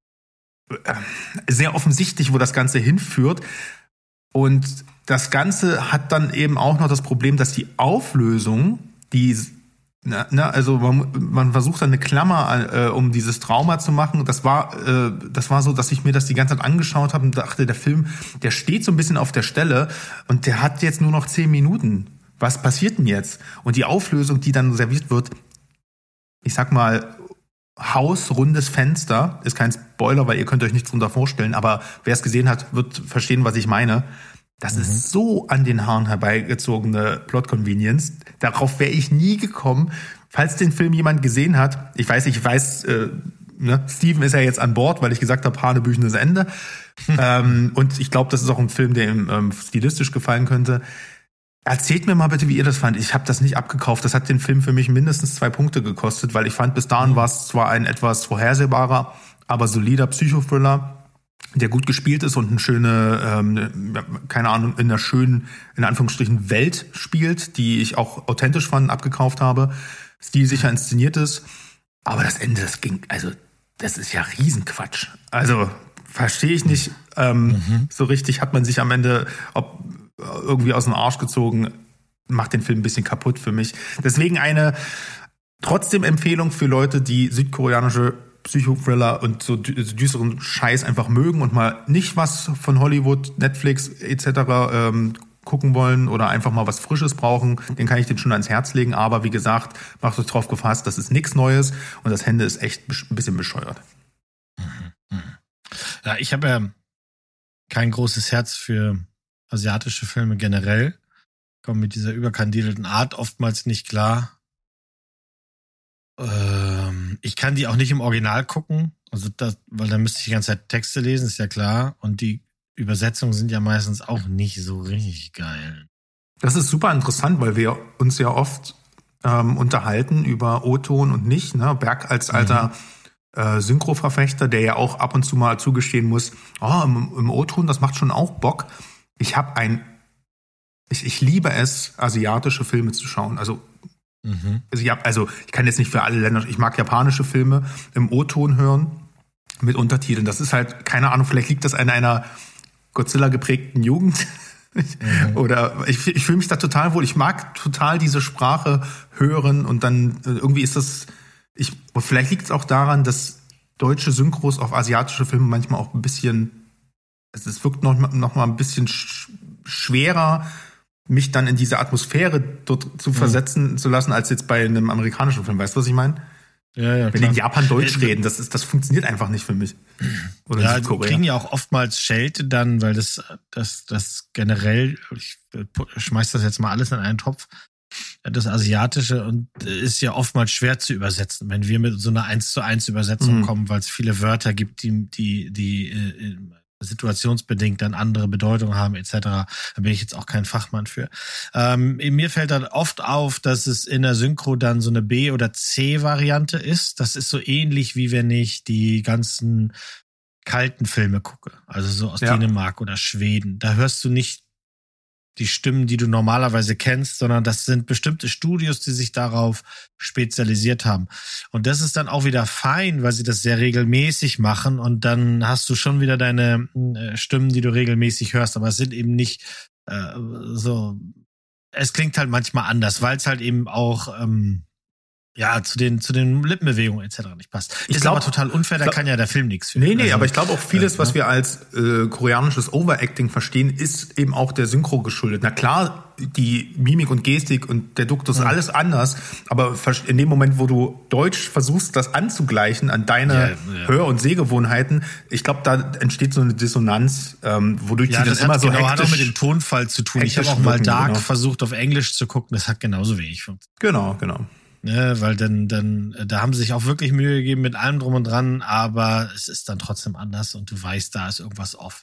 Speaker 2: sehr offensichtlich, wo das Ganze hinführt. Und das Ganze hat dann eben auch noch das Problem, dass die Auflösung, die Na, na, also man, man versucht dann eine Klammer äh, um dieses Trauma zu machen. Das war, äh, das war so, dass ich mir das die ganze Zeit angeschaut habe und dachte, der Film, der steht so ein bisschen auf der Stelle und der hat jetzt nur noch zehn Minuten. Was passiert denn jetzt? Und die Auflösung, die dann serviert wird, ich sag mal, Haus, rundes Fenster, ist kein Spoiler, weil ihr könnt euch nichts drunter vorstellen, aber wer es gesehen hat, wird verstehen, was ich meine. Das mhm. ist so an den Haaren herbeigezogene Plot-Convenience. Darauf wäre ich nie gekommen. Falls den Film jemand gesehen hat, ich weiß, ich weiß, äh, ne, Steven ist ja jetzt an Bord, weil ich gesagt habe, hanebüchenes Ende. ähm, und ich glaube, das ist auch ein Film, der ihm ähm, stilistisch gefallen könnte. Erzählt mir mal bitte, wie ihr das fandet. Ich habe das nicht abgekauft. Das hat den Film für mich mindestens zwei Punkte gekostet, weil ich fand, bis dahin war es zwar ein etwas vorhersehbarer, aber solider Psychothriller, der gut gespielt ist und eine schöne, ähm, keine Ahnung, in einer schönen, in Anführungsstrichen, Welt spielt, die ich auch authentisch fand, abgekauft habe, stilsicher inszeniert ist. Aber das Ende, das ging, also das ist ja Riesenquatsch. Also verstehe ich nicht ähm, mhm. so richtig, hat man sich am Ende ob, irgendwie aus dem Arsch gezogen, macht den Film ein bisschen kaputt für mich. Deswegen eine trotzdem Empfehlung für Leute, die südkoreanische Psychothriller und so düsteren Scheiß einfach mögen und mal nicht was von Hollywood, Netflix et cetera ähm, gucken wollen oder einfach mal was Frisches brauchen, den kann ich den schon ans Herz legen. Aber wie gesagt, macht euch drauf gefasst, das ist nichts Neues und das Ende ist echt ein bisschen bescheuert.
Speaker 1: Ja, ich habe ja kein großes Herz für asiatische Filme generell. Komme mit dieser überkandidelten Art oftmals nicht klar. Ähm, ich kann die auch nicht im Original gucken, also das, weil dann müsste ich die ganze Zeit Texte lesen, ist ja klar. Und die Übersetzungen sind ja meistens auch nicht so richtig geil.
Speaker 2: Das ist super interessant, weil wir uns ja oft ähm, unterhalten über O-Ton und nicht. Ne? Berg als alter mhm. äh, Synchro-Verfechter, der ja auch ab und zu mal zugestehen muss, oh, im, im O-Ton, das macht schon auch Bock. Ich habe ein, ich, ich liebe es, asiatische Filme zu schauen. Also Mhm. Also, ich hab, also ich kann jetzt nicht für alle Länder, ich mag japanische Filme im O-Ton hören mit Untertiteln. Das ist halt, keine Ahnung, vielleicht liegt das an einer Godzilla geprägten Jugend. Mhm. Oder ich, ich fühle mich da total wohl. Ich mag total diese Sprache hören und dann irgendwie ist das, ich, vielleicht liegt es auch daran, dass deutsche Synchros auf asiatische Filme manchmal auch ein bisschen, also es wirkt noch, noch mal ein bisschen sch- schwerer, mich dann in diese Atmosphäre dort zu versetzen mhm. zu lassen, als jetzt bei einem amerikanischen Film. Weißt du, was ich meine?
Speaker 1: Ja, ja,
Speaker 2: Wenn
Speaker 1: klar.
Speaker 2: die in Japan Deutsch reden, das ist, das funktioniert einfach nicht für mich.
Speaker 1: Oder ja, die kriegen ja auch oftmals Schelte dann, weil das, das, das generell, ich schmeiß das jetzt mal alles in einen Topf, das Asiatische und ist ja oftmals schwer zu übersetzen, wenn wir mit so einer eins zu eins Übersetzung mhm. kommen, weil es viele Wörter gibt, die, die, die, äh, situationsbedingt dann andere Bedeutung haben et cetera. Da bin ich jetzt auch kein Fachmann für. Ähm, mir fällt dann oft auf, dass es in der Synchro dann so eine B- oder C-Variante ist. Das ist so ähnlich, wie wenn ich die ganzen kalten Filme gucke. Also so aus ja. Dänemark oder Schweden. Da hörst du nicht die Stimmen, die du normalerweise kennst, sondern das sind bestimmte Studios, die sich darauf spezialisiert haben. Und das ist dann auch wieder fein, weil sie das sehr regelmäßig machen und dann hast du schon wieder deine äh, Stimmen, die du regelmäßig hörst, aber es sind eben nicht äh, so, es klingt halt manchmal anders, weil es halt eben auch ähm, ja, zu den, zu den Lippenbewegungen et cetera nicht passt.
Speaker 2: Ich
Speaker 1: ist
Speaker 2: glaub,
Speaker 1: aber total unfair, da
Speaker 2: glaub,
Speaker 1: kann ja der Film nichts für.
Speaker 2: Nee, nee,
Speaker 1: also,
Speaker 2: aber ich glaube auch vieles,
Speaker 1: äh,
Speaker 2: was wir als äh, koreanisches Overacting verstehen, ist eben auch der Synchro geschuldet. Na klar, die Mimik und Gestik und der Duktus, mhm. alles anders, aber in dem Moment, wo du Deutsch versuchst, das anzugleichen an deine ja, ja. Hör- und Sehgewohnheiten, ich glaube, da entsteht so eine Dissonanz, ähm, wodurch
Speaker 1: ja,
Speaker 2: die
Speaker 1: das
Speaker 2: dann immer
Speaker 1: hat
Speaker 2: so
Speaker 1: genau,
Speaker 2: hektisch...
Speaker 1: hat auch mit dem Tonfall zu tun. Ich habe auch mal Dark genau. versucht, auf Englisch zu gucken, das hat genauso wenig funktioniert.
Speaker 2: Genau, genau.
Speaker 1: Ne, weil dann, dann, da haben sie sich auch wirklich Mühe gegeben mit allem drum und dran, aber es ist dann trotzdem anders und du weißt, da ist irgendwas off.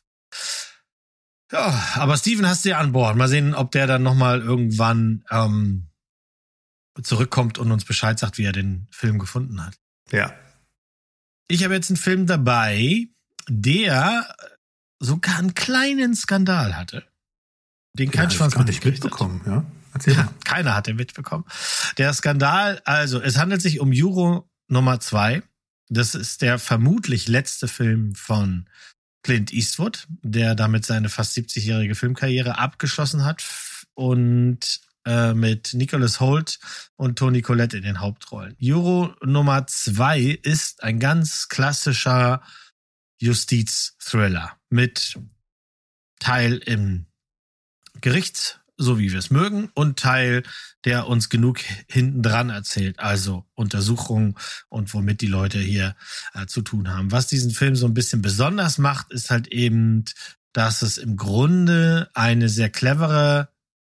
Speaker 1: Ja, aber Steven hast du ja an Bord. Mal sehen, ob der dann nochmal irgendwann ähm, zurückkommt und uns Bescheid sagt, wie er den Film gefunden hat.
Speaker 2: Ja.
Speaker 1: Ich habe jetzt einen Film dabei, der sogar einen kleinen Skandal hatte. Den kein
Speaker 2: ja,
Speaker 1: Schwanz
Speaker 2: gar nicht mitbekommen, ja.
Speaker 1: Ja, keiner hat den mitbekommen. Der Skandal, also es handelt sich um Juro Nummer zwei. Das ist der vermutlich letzte Film von Clint Eastwood, der damit seine fast siebzigjährige Filmkarriere abgeschlossen hat und äh, mit Nicholas Hoult und Toni Collette in den Hauptrollen. Juro Nummer zwei ist ein ganz klassischer Justiz-Thriller mit Teil im Gerichts so wie wir es mögen, und Teil, der uns genug hinten dran erzählt, also Untersuchungen und womit die Leute hier äh, zu tun haben. Was diesen Film so ein bisschen besonders macht, ist halt eben, dass es im Grunde eine sehr clevere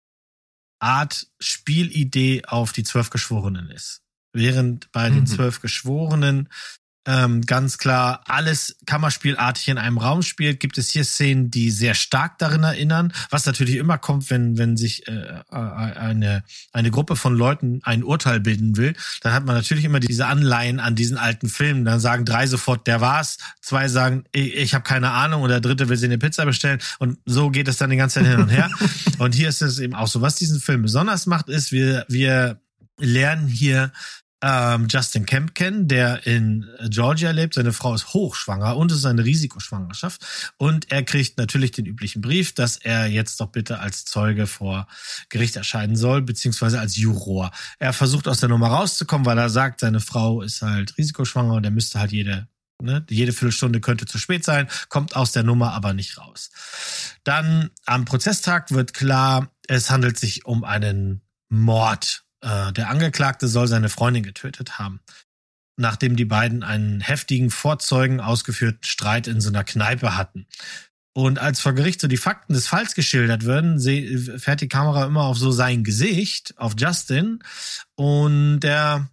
Speaker 1: Art Spielidee auf die Zwölf Geschworenen ist. Während bei mhm. den Zwölf Geschworenen ähm, ganz klar alles kammerspielartig in einem Raum spielt, gibt es hier Szenen, die sehr stark darin erinnern, was natürlich immer kommt, wenn wenn sich äh, eine eine Gruppe von Leuten ein Urteil bilden will, dann hat man natürlich immer diese Anleihen an diesen alten Filmen. Dann sagen drei sofort, der war's, zwei sagen, ich, ich habe keine Ahnung, und der dritte will sich eine Pizza bestellen, und so geht es dann die ganze Zeit hin und her. Und hier ist es eben auch so. Was diesen Film besonders macht, ist, wir wir lernen hier Ähm, Justin Kemp kennen, der in Georgia lebt. Seine Frau ist hochschwanger und es ist eine Risikoschwangerschaft. Und er kriegt natürlich den üblichen Brief, dass er jetzt doch bitte als Zeuge vor Gericht erscheinen soll, beziehungsweise als Juror. Er versucht aus der Nummer rauszukommen, weil er sagt, seine Frau ist halt risikoschwanger und er müsste halt jede, ne, jede Viertelstunde könnte zu spät sein, kommt aus der Nummer aber nicht raus. Dann am Prozesstag wird klar, es handelt sich um einen Mord. Der Angeklagte soll seine Freundin getötet haben, nachdem die beiden einen heftigen Vorzeugen ausgeführten Streit in so einer Kneipe hatten. Und als vor Gericht so die Fakten des Falls geschildert werden, fährt die Kamera immer auf so sein Gesicht, auf Justin, und der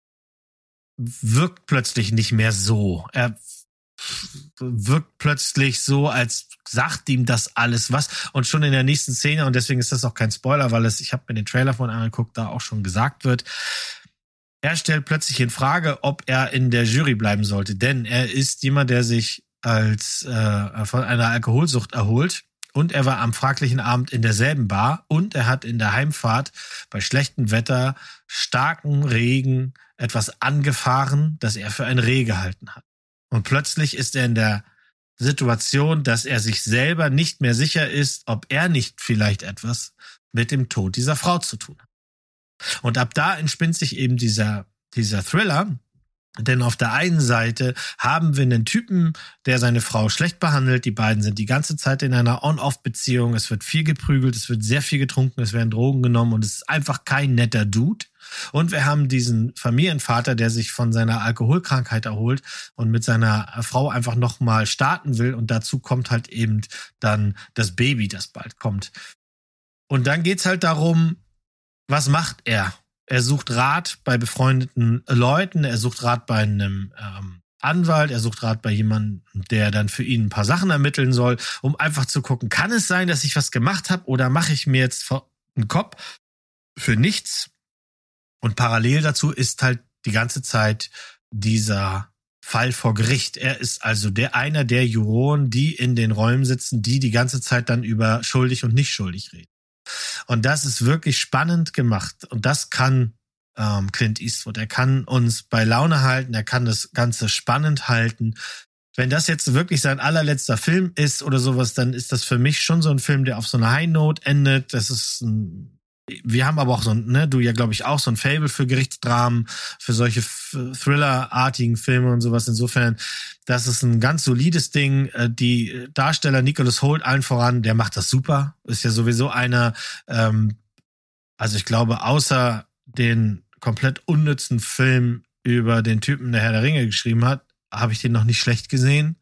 Speaker 1: wirkt plötzlich nicht mehr so. Er wirkt plötzlich so, als sagt ihm das alles was, und schon in der nächsten Szene, und deswegen ist das auch kein Spoiler, weil es, ich habe mir den Trailer von angeguckt, da auch schon gesagt wird, er stellt plötzlich in Frage, ob er in der Jury bleiben sollte, denn er ist jemand, der sich als äh, von einer Alkoholsucht erholt, und er war am fraglichen Abend in derselben Bar, und er hat in der Heimfahrt bei schlechtem Wetter, starken Regen etwas angefahren, das er für ein Reh gehalten hat. Und plötzlich ist er in der Situation, dass er sich selber nicht mehr sicher ist, ob er nicht vielleicht etwas mit dem Tod dieser Frau zu tun hat. Und ab da entspinnt sich eben dieser, dieser Thriller. Denn auf der einen Seite haben wir einen Typen, der seine Frau schlecht behandelt. Die beiden sind die ganze Zeit in einer On-Off-Beziehung. Es wird viel geprügelt, es wird sehr viel getrunken, es werden Drogen genommen, und es ist einfach kein netter Dude. Und wir haben diesen Familienvater, der sich von seiner Alkoholkrankheit erholt und mit seiner Frau einfach nochmal starten will. Und dazu kommt halt eben dann das Baby, das bald kommt. Und dann geht's halt darum, was macht er? Er sucht Rat bei befreundeten Leuten, er sucht Rat bei einem ähm, Anwalt, er sucht Rat bei jemandem, der dann für ihn ein paar Sachen ermitteln soll, um einfach zu gucken, kann es sein, dass ich was gemacht habe, oder mache ich mir jetzt einen Kopf für nichts? Und parallel dazu ist halt die ganze Zeit dieser Fall vor Gericht. Er ist also der einer der Juroren, die in den Räumen sitzen, die die ganze Zeit dann über schuldig und nicht schuldig reden. Und das ist wirklich spannend gemacht. Und das kann ähm, Clint Eastwood. Er kann uns bei Laune halten, er kann das Ganze spannend halten. Wenn das jetzt wirklich sein allerletzter Film ist oder sowas, dann ist das für mich schon so ein Film, der auf so einer High Note endet. Das ist ein Wir haben aber auch so ein, ne, du ja, glaube ich, auch so ein Faible für Gerichtsdramen, für solche Thriller-artigen Filme und sowas. Insofern, das ist ein ganz solides Ding. Die Darsteller Nicholas Hoult allen voran, der macht das super. Ist ja sowieso einer, ähm, also ich glaube, außer den komplett unnützen Film über den Typen, der Herr der Ringe geschrieben hat, habe ich den noch nicht schlecht gesehen.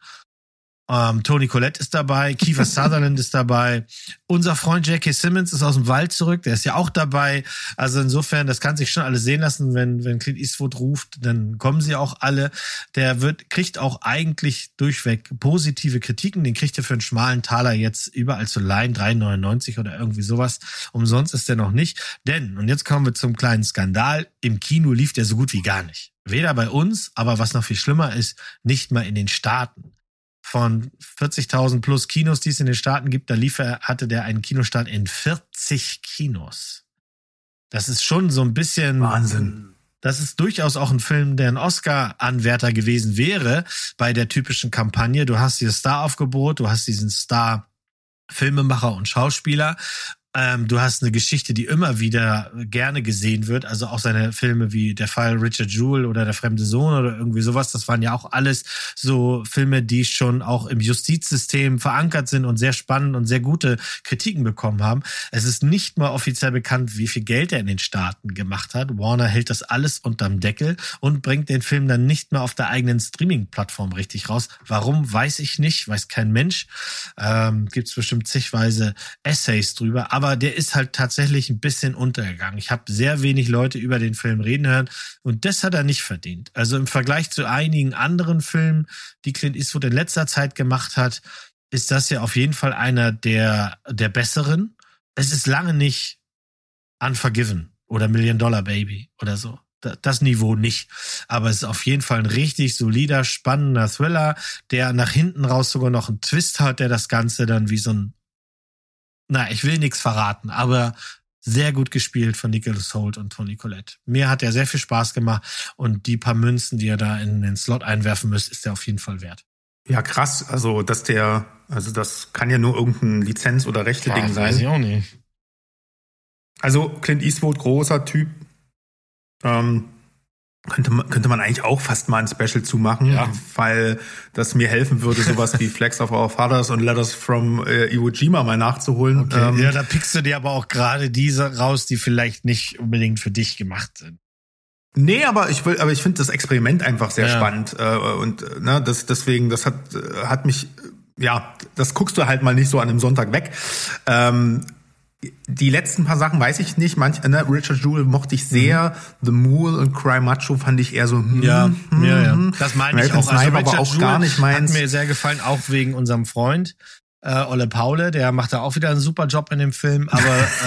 Speaker 1: Ähm, Toni Collette ist dabei, Kiefer Sutherland ist dabei, unser Freund J K. Simmons ist aus dem Wald zurück, der ist ja auch dabei. Also insofern, das kann sich schon alles sehen lassen, wenn wenn Clint Eastwood ruft, dann kommen sie auch alle. Der wird kriegt auch eigentlich durchweg positive Kritiken, den kriegt er für einen schmalen Taler jetzt überall zu leihen, drei neunundneunzig oder irgendwie sowas. Umsonst ist der noch nicht. Denn, und jetzt kommen wir zum kleinen Skandal, im Kino lief der so gut wie gar nicht. Weder bei uns, aber was noch viel schlimmer ist, nicht mal in den Staaten. Von vierzigtausend plus Kinos, die es in den Staaten gibt, da lief er, hatte der einen Kinostart in vierzig Kinos. Das ist schon so ein bisschen
Speaker 2: Wahnsinn.
Speaker 1: Das ist durchaus auch ein Film, der ein Oscar-Anwärter gewesen wäre bei der typischen Kampagne. Du hast dieses Star-Aufgebot, du hast diesen Star-Filmemacher und Schauspieler. Ähm, du hast eine Geschichte, die immer wieder gerne gesehen wird. Also auch seine Filme wie Der Fall Richard Jewell oder Der fremde Sohn oder irgendwie sowas. Das waren ja auch alles so Filme, die schon auch im Justizsystem verankert sind und sehr spannend und sehr gute Kritiken bekommen haben. Es ist nicht mal offiziell bekannt, wie viel Geld er in den Staaten gemacht hat. Warner hält das alles unterm Deckel und bringt den Film dann nicht mehr auf der eigenen Streaming-Plattform richtig raus. Warum, weiß ich nicht, weiß kein Mensch. Ähm, gibt's bestimmt zigweise Essays drüber. Aber aber der ist halt tatsächlich ein bisschen untergegangen. Ich habe sehr wenig Leute über den Film reden hören und das hat er nicht verdient. Also im Vergleich zu einigen anderen Filmen, die Clint Eastwood in letzter Zeit gemacht hat, ist das ja auf jeden Fall einer der, der besseren. Es ist lange nicht Unforgiven oder Million Dollar Baby oder so. Das Niveau nicht. Aber es ist auf jeden Fall ein richtig solider, spannender Thriller, der nach hinten raus sogar noch einen Twist hat, der das Ganze dann wie so ein, na, ich will nichts verraten, aber sehr gut gespielt von Nicholas Hoult und Toni Collette. Mir hat er sehr viel Spaß gemacht und die paar Münzen, die er da in den Slot einwerfen müsst, ist er auf jeden Fall wert.
Speaker 2: Ja, krass. Also, dass der, also das kann ja nur irgendein Lizenz- oder Rechte-Ding
Speaker 1: ja,
Speaker 2: sein.
Speaker 1: Weiß ich auch nicht.
Speaker 2: Also, Clint Eastwood, großer Typ. Ähm, könnte man, könnte man eigentlich auch fast mal ein Special zumachen,
Speaker 1: ja.
Speaker 2: weil das mir helfen würde, sowas wie Flags of Our Fathers und Letters from äh, Iwo Jima mal nachzuholen.
Speaker 1: Okay.
Speaker 2: Ähm,
Speaker 1: ja, da pickst du dir aber auch gerade diese raus, die vielleicht nicht unbedingt für dich gemacht sind.
Speaker 2: Nee, aber ich will, aber ich finde das Experiment einfach sehr
Speaker 1: ja.
Speaker 2: spannend äh, und ne, das deswegen, das hat hat mich, ja, das guckst du halt mal nicht so an einem Sonntag weg. Ähm, Die letzten paar Sachen weiß ich nicht. Manch, ne, Richard Jewell mochte ich sehr. Mhm. The Mule und Cry Macho fand ich eher so. Hm,
Speaker 1: ja,
Speaker 2: hm,
Speaker 1: ja, ja.
Speaker 2: Hm.
Speaker 1: Das meine ich
Speaker 2: American
Speaker 1: auch. Also
Speaker 2: Sniper
Speaker 1: Richard
Speaker 2: aber auch
Speaker 1: Jewell
Speaker 2: gar nicht meins.
Speaker 1: Hat mir sehr gefallen, auch wegen unserem Freund äh, Olle Paule. Der macht da auch wieder einen super Job in dem Film. Aber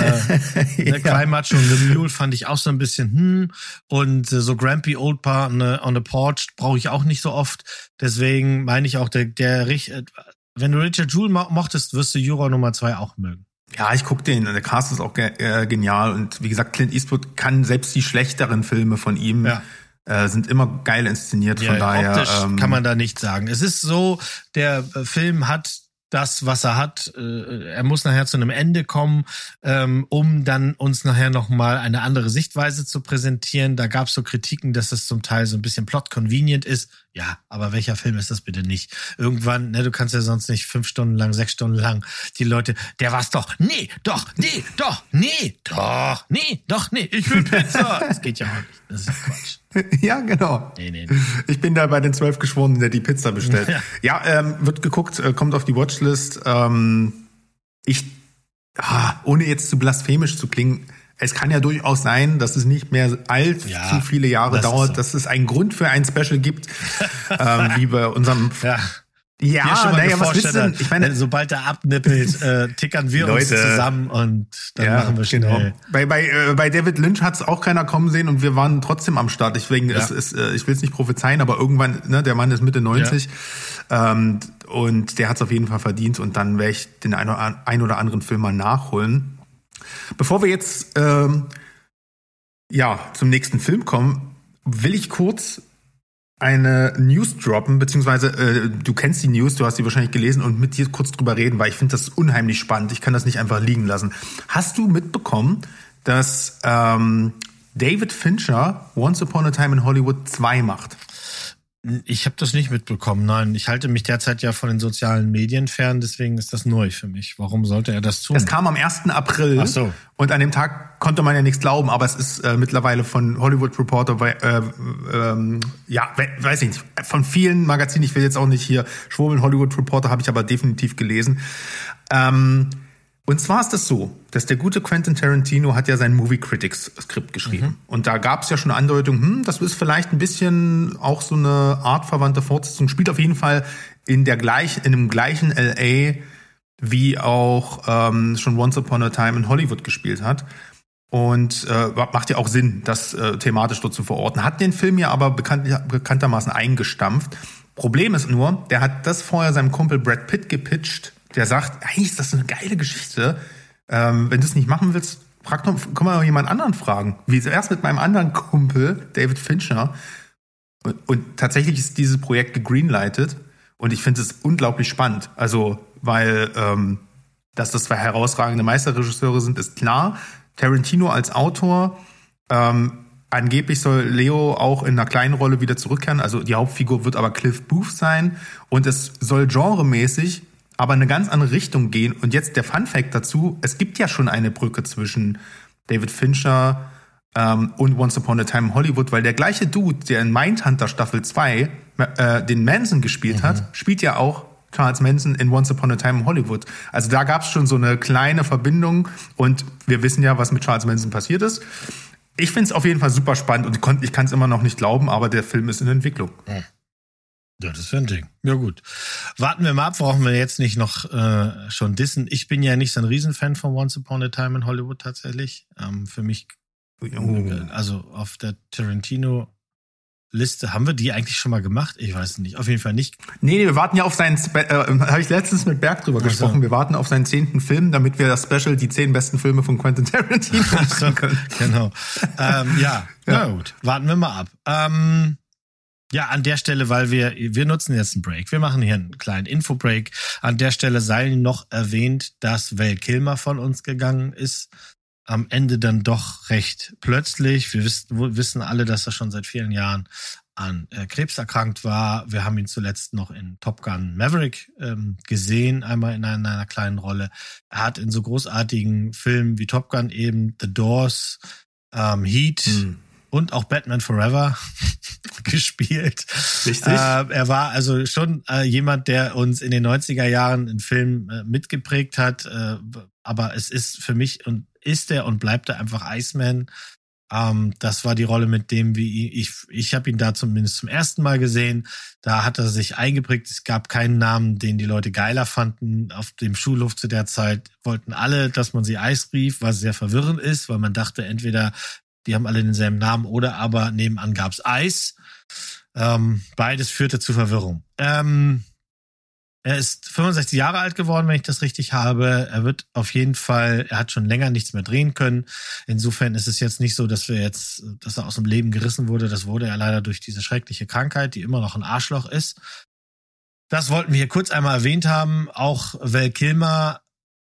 Speaker 1: äh, ja. Cry Macho und The Mule fand ich auch so ein bisschen hm. Und äh, so Grampy Old Pa on a, on a Porch brauche ich auch nicht so oft. Deswegen meine ich auch, der, der äh, wenn du Richard Jewell mo- mochtest, wirst du Juror Nummer zwei auch mögen.
Speaker 2: Ja, ich guck den. Der Cast ist auch ge- äh, genial. Und wie gesagt, Clint Eastwood kann selbst die schlechteren Filme von ihm
Speaker 1: ja.
Speaker 2: äh, sind immer geil inszeniert. Von
Speaker 1: ja,
Speaker 2: daher
Speaker 1: optisch
Speaker 2: ähm,
Speaker 1: kann man da nichts sagen. Es ist so, der Film hat das, was er hat. Er muss nachher zu einem Ende kommen, um dann uns nachher nochmal eine andere Sichtweise zu präsentieren. Da gab es so Kritiken, dass es zum Teil so ein bisschen plot-convenient ist. Ja, aber welcher Film ist das bitte nicht? Irgendwann, ne, du kannst ja sonst nicht fünf Stunden lang, sechs Stunden lang die Leute, der war's doch, nee, doch, nee, doch, nee, doch, nee, doch, nee, ich will Pizza. Das geht ja auch nicht. Das ist Quatsch.
Speaker 2: Ja, genau.
Speaker 1: Nee, nee, nee.
Speaker 2: Ich bin da bei den zwölf Geschworenen, der die Pizza bestellt.
Speaker 1: Ja,
Speaker 2: ja ähm, wird geguckt, äh, kommt auf die Watchlist. Ähm, ich, ah, ohne jetzt zu blasphemisch zu klingen, es kann ja durchaus sein, dass es nicht mehr allzu
Speaker 1: ja,
Speaker 2: viele Jahre
Speaker 1: das
Speaker 2: dauert,
Speaker 1: so.
Speaker 2: dass es einen Grund für ein Special gibt, ähm, wie bei unserem...
Speaker 1: Ja.
Speaker 2: Ja, naja, was willst du denn? Ich meine,
Speaker 1: sobald er abnippelt, äh, tickern wir
Speaker 2: Leute,
Speaker 1: uns zusammen und dann
Speaker 2: ja,
Speaker 1: machen wir schnell.
Speaker 2: Genau. Bei, bei, äh, bei David Lynch hat es auch keiner kommen sehen und wir waren trotzdem am Start. Deswegen, ja. es, es, äh, ich will es nicht prophezeien, aber irgendwann, ne, der Mann ist Mitte neunzig ja. ähm, und der hat es auf jeden Fall verdient und dann werde ich den ein oder, ein oder anderen Film mal nachholen. Bevor wir jetzt ähm, ja zum nächsten Film kommen, will ich kurz eine News droppen, beziehungsweise äh, du kennst die News, du hast die wahrscheinlich gelesen und mit dir kurz drüber reden, weil ich finde das unheimlich spannend. Ich kann das nicht einfach liegen lassen. Hast du mitbekommen, dass ähm, David Fincher Once Upon a Time in Hollywood zwei macht?
Speaker 1: Ich habe das nicht mitbekommen, nein. Ich halte mich derzeit ja von den sozialen Medien fern, deswegen ist das neu für mich. Warum sollte er das tun?
Speaker 2: Das kam am ersten April.
Speaker 1: Ach so.
Speaker 2: Und an dem Tag konnte man ja nichts glauben, aber es ist äh, mittlerweile von Hollywood Reporter, äh, ähm, ja, we- weiß ich nicht, von vielen Magazinen, ich will jetzt auch nicht hier schwurbeln, Hollywood Reporter habe ich aber definitiv gelesen. Ähm, Und zwar ist das so, dass der gute Quentin Tarantino hat ja sein Movie Critics Skript geschrieben. Mhm. Und da gab es ja schon Andeutungen, hm, das ist vielleicht ein bisschen auch so eine artverwandte Fortsetzung. Spielt auf jeden Fall in der gleich, in dem gleichen L A, wie auch ähm, schon Once Upon a Time in Hollywood gespielt hat. Und äh, macht ja auch Sinn, das äh, thematisch dort zu verorten. Hat den Film ja aber bekannt, bekanntermaßen eingestampft. Problem ist nur, der hat das vorher seinem Kumpel Brad Pitt gepitcht. Der sagt, eigentlich ist das so eine geile Geschichte. Ähm, wenn du es nicht machen willst, frag doch, kann man doch jemand anderen fragen. Wie erst mit meinem anderen Kumpel, David Fincher. Und, und tatsächlich ist dieses Projekt gegreenlightet. Und ich finde es unglaublich spannend. Also, weil, ähm, dass das zwei herausragende Meisterregisseure sind, ist klar. Tarantino als Autor, ähm, angeblich soll Leo auch in einer kleinen Rolle wieder zurückkehren. Also die Hauptfigur wird aber Cliff Booth sein. Und es soll genremäßig aber in eine ganz andere Richtung gehen. Und jetzt der Fun-Fact dazu, es gibt ja schon eine Brücke zwischen David Fincher ähm, und Once Upon a Time in Hollywood, weil der gleiche Dude, der in Mindhunter Staffel zwei äh, den Manson gespielt mhm. hat, spielt ja auch Charles Manson in Once Upon a Time in Hollywood. Also da gab es schon so eine kleine Verbindung und wir wissen ja, was mit Charles Manson passiert ist. Ich finde es auf jeden Fall super spannend und ich kann es immer noch nicht glauben, aber der Film ist in Entwicklung.
Speaker 1: Ja, das ist ein Ding. Ja gut. Warten wir mal ab, brauchen wir jetzt nicht noch äh, schon dissen. Ich bin ja nicht so ein Riesenfan von Once Upon a Time in Hollywood tatsächlich. Ähm, für mich,
Speaker 2: Oh.
Speaker 1: also auf der Tarantino Liste, haben wir die eigentlich schon mal gemacht? Ich weiß nicht. Auf jeden Fall nicht.
Speaker 2: Nee, nee wir warten ja auf seinen, Spe- äh, habe ich letztens mit Berg drüber
Speaker 1: Ach so.
Speaker 2: gesprochen, wir warten auf seinen zehnten Film, damit wir das Special, die zehn besten Filme von Quentin Tarantino machen können.
Speaker 1: Genau. ähm, ja, ja, na gut. Warten wir mal ab. Ähm, ja, an der Stelle, weil wir, wir nutzen jetzt einen Break. Wir machen hier einen kleinen Infobreak. An der Stelle sei noch erwähnt, dass Val Kilmer von uns gegangen ist. Am Ende dann doch recht plötzlich. Wir wissen, wissen alle, dass er schon seit vielen Jahren an äh, Krebs erkrankt war. Wir haben ihn zuletzt noch in Top Gun Maverick ähm, gesehen, einmal in einer, in einer kleinen Rolle. Er hat in so großartigen Filmen wie Top Gun eben The Doors, ähm, Heat hm. und auch Batman Forever gespielt.
Speaker 2: Richtig.
Speaker 1: Äh, er war also schon äh, jemand, der uns in den neunziger Jahren in Filmen äh, mitgeprägt hat. Äh, aber es ist für mich und ist er und bleibt er einfach Iceman. Ähm, das war die Rolle, mit dem wie ich ich habe ihn da zumindest zum ersten Mal gesehen. Da hat er sich eingeprägt. Es gab keinen Namen, den die Leute geiler fanden. Auf dem Schulhof zu der Zeit wollten alle, dass man sie Ice rief, was sehr verwirrend ist, weil man dachte, entweder die haben alle denselben Namen oder aber nebenan gab's Eis. Ähm, beides führte zu Verwirrung. Ähm, Er ist fünfundsechzig Jahre alt geworden, wenn ich das richtig habe. Er wird auf jeden Fall, er hat schon länger nichts mehr drehen können. Insofern ist es jetzt nicht so, dass wir jetzt, dass er aus dem Leben gerissen wurde. Das wurde er leider durch diese schreckliche Krankheit, die immer noch ein Arschloch ist. Das wollten wir hier kurz einmal erwähnt haben. Auch Val Kilmer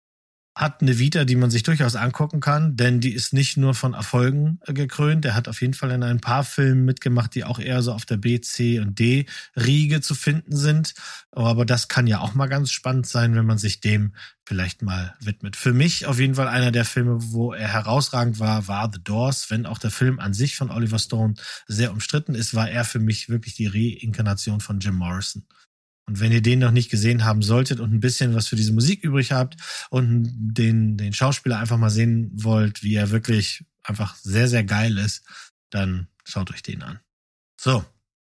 Speaker 1: hat eine Vita, die man sich durchaus angucken kann, denn die ist nicht nur von Erfolgen gekrönt. Er hat auf jeden Fall in ein paar Filmen mitgemacht, die auch eher so auf der B, C und D-Riege zu finden sind. Aber das kann ja auch mal ganz spannend sein, wenn man sich dem vielleicht mal widmet. Für mich auf jeden Fall einer der Filme, wo er herausragend war, war The Doors. Wenn auch der Film an sich von Oliver Stone sehr umstritten ist, war er für mich wirklich die Reinkarnation von Jim Morrison. Und wenn ihr den noch nicht gesehen haben solltet und ein bisschen was für diese Musik übrig habt und den, den Schauspieler einfach mal sehen wollt, wie er wirklich einfach sehr, sehr geil ist, dann schaut euch den an. So.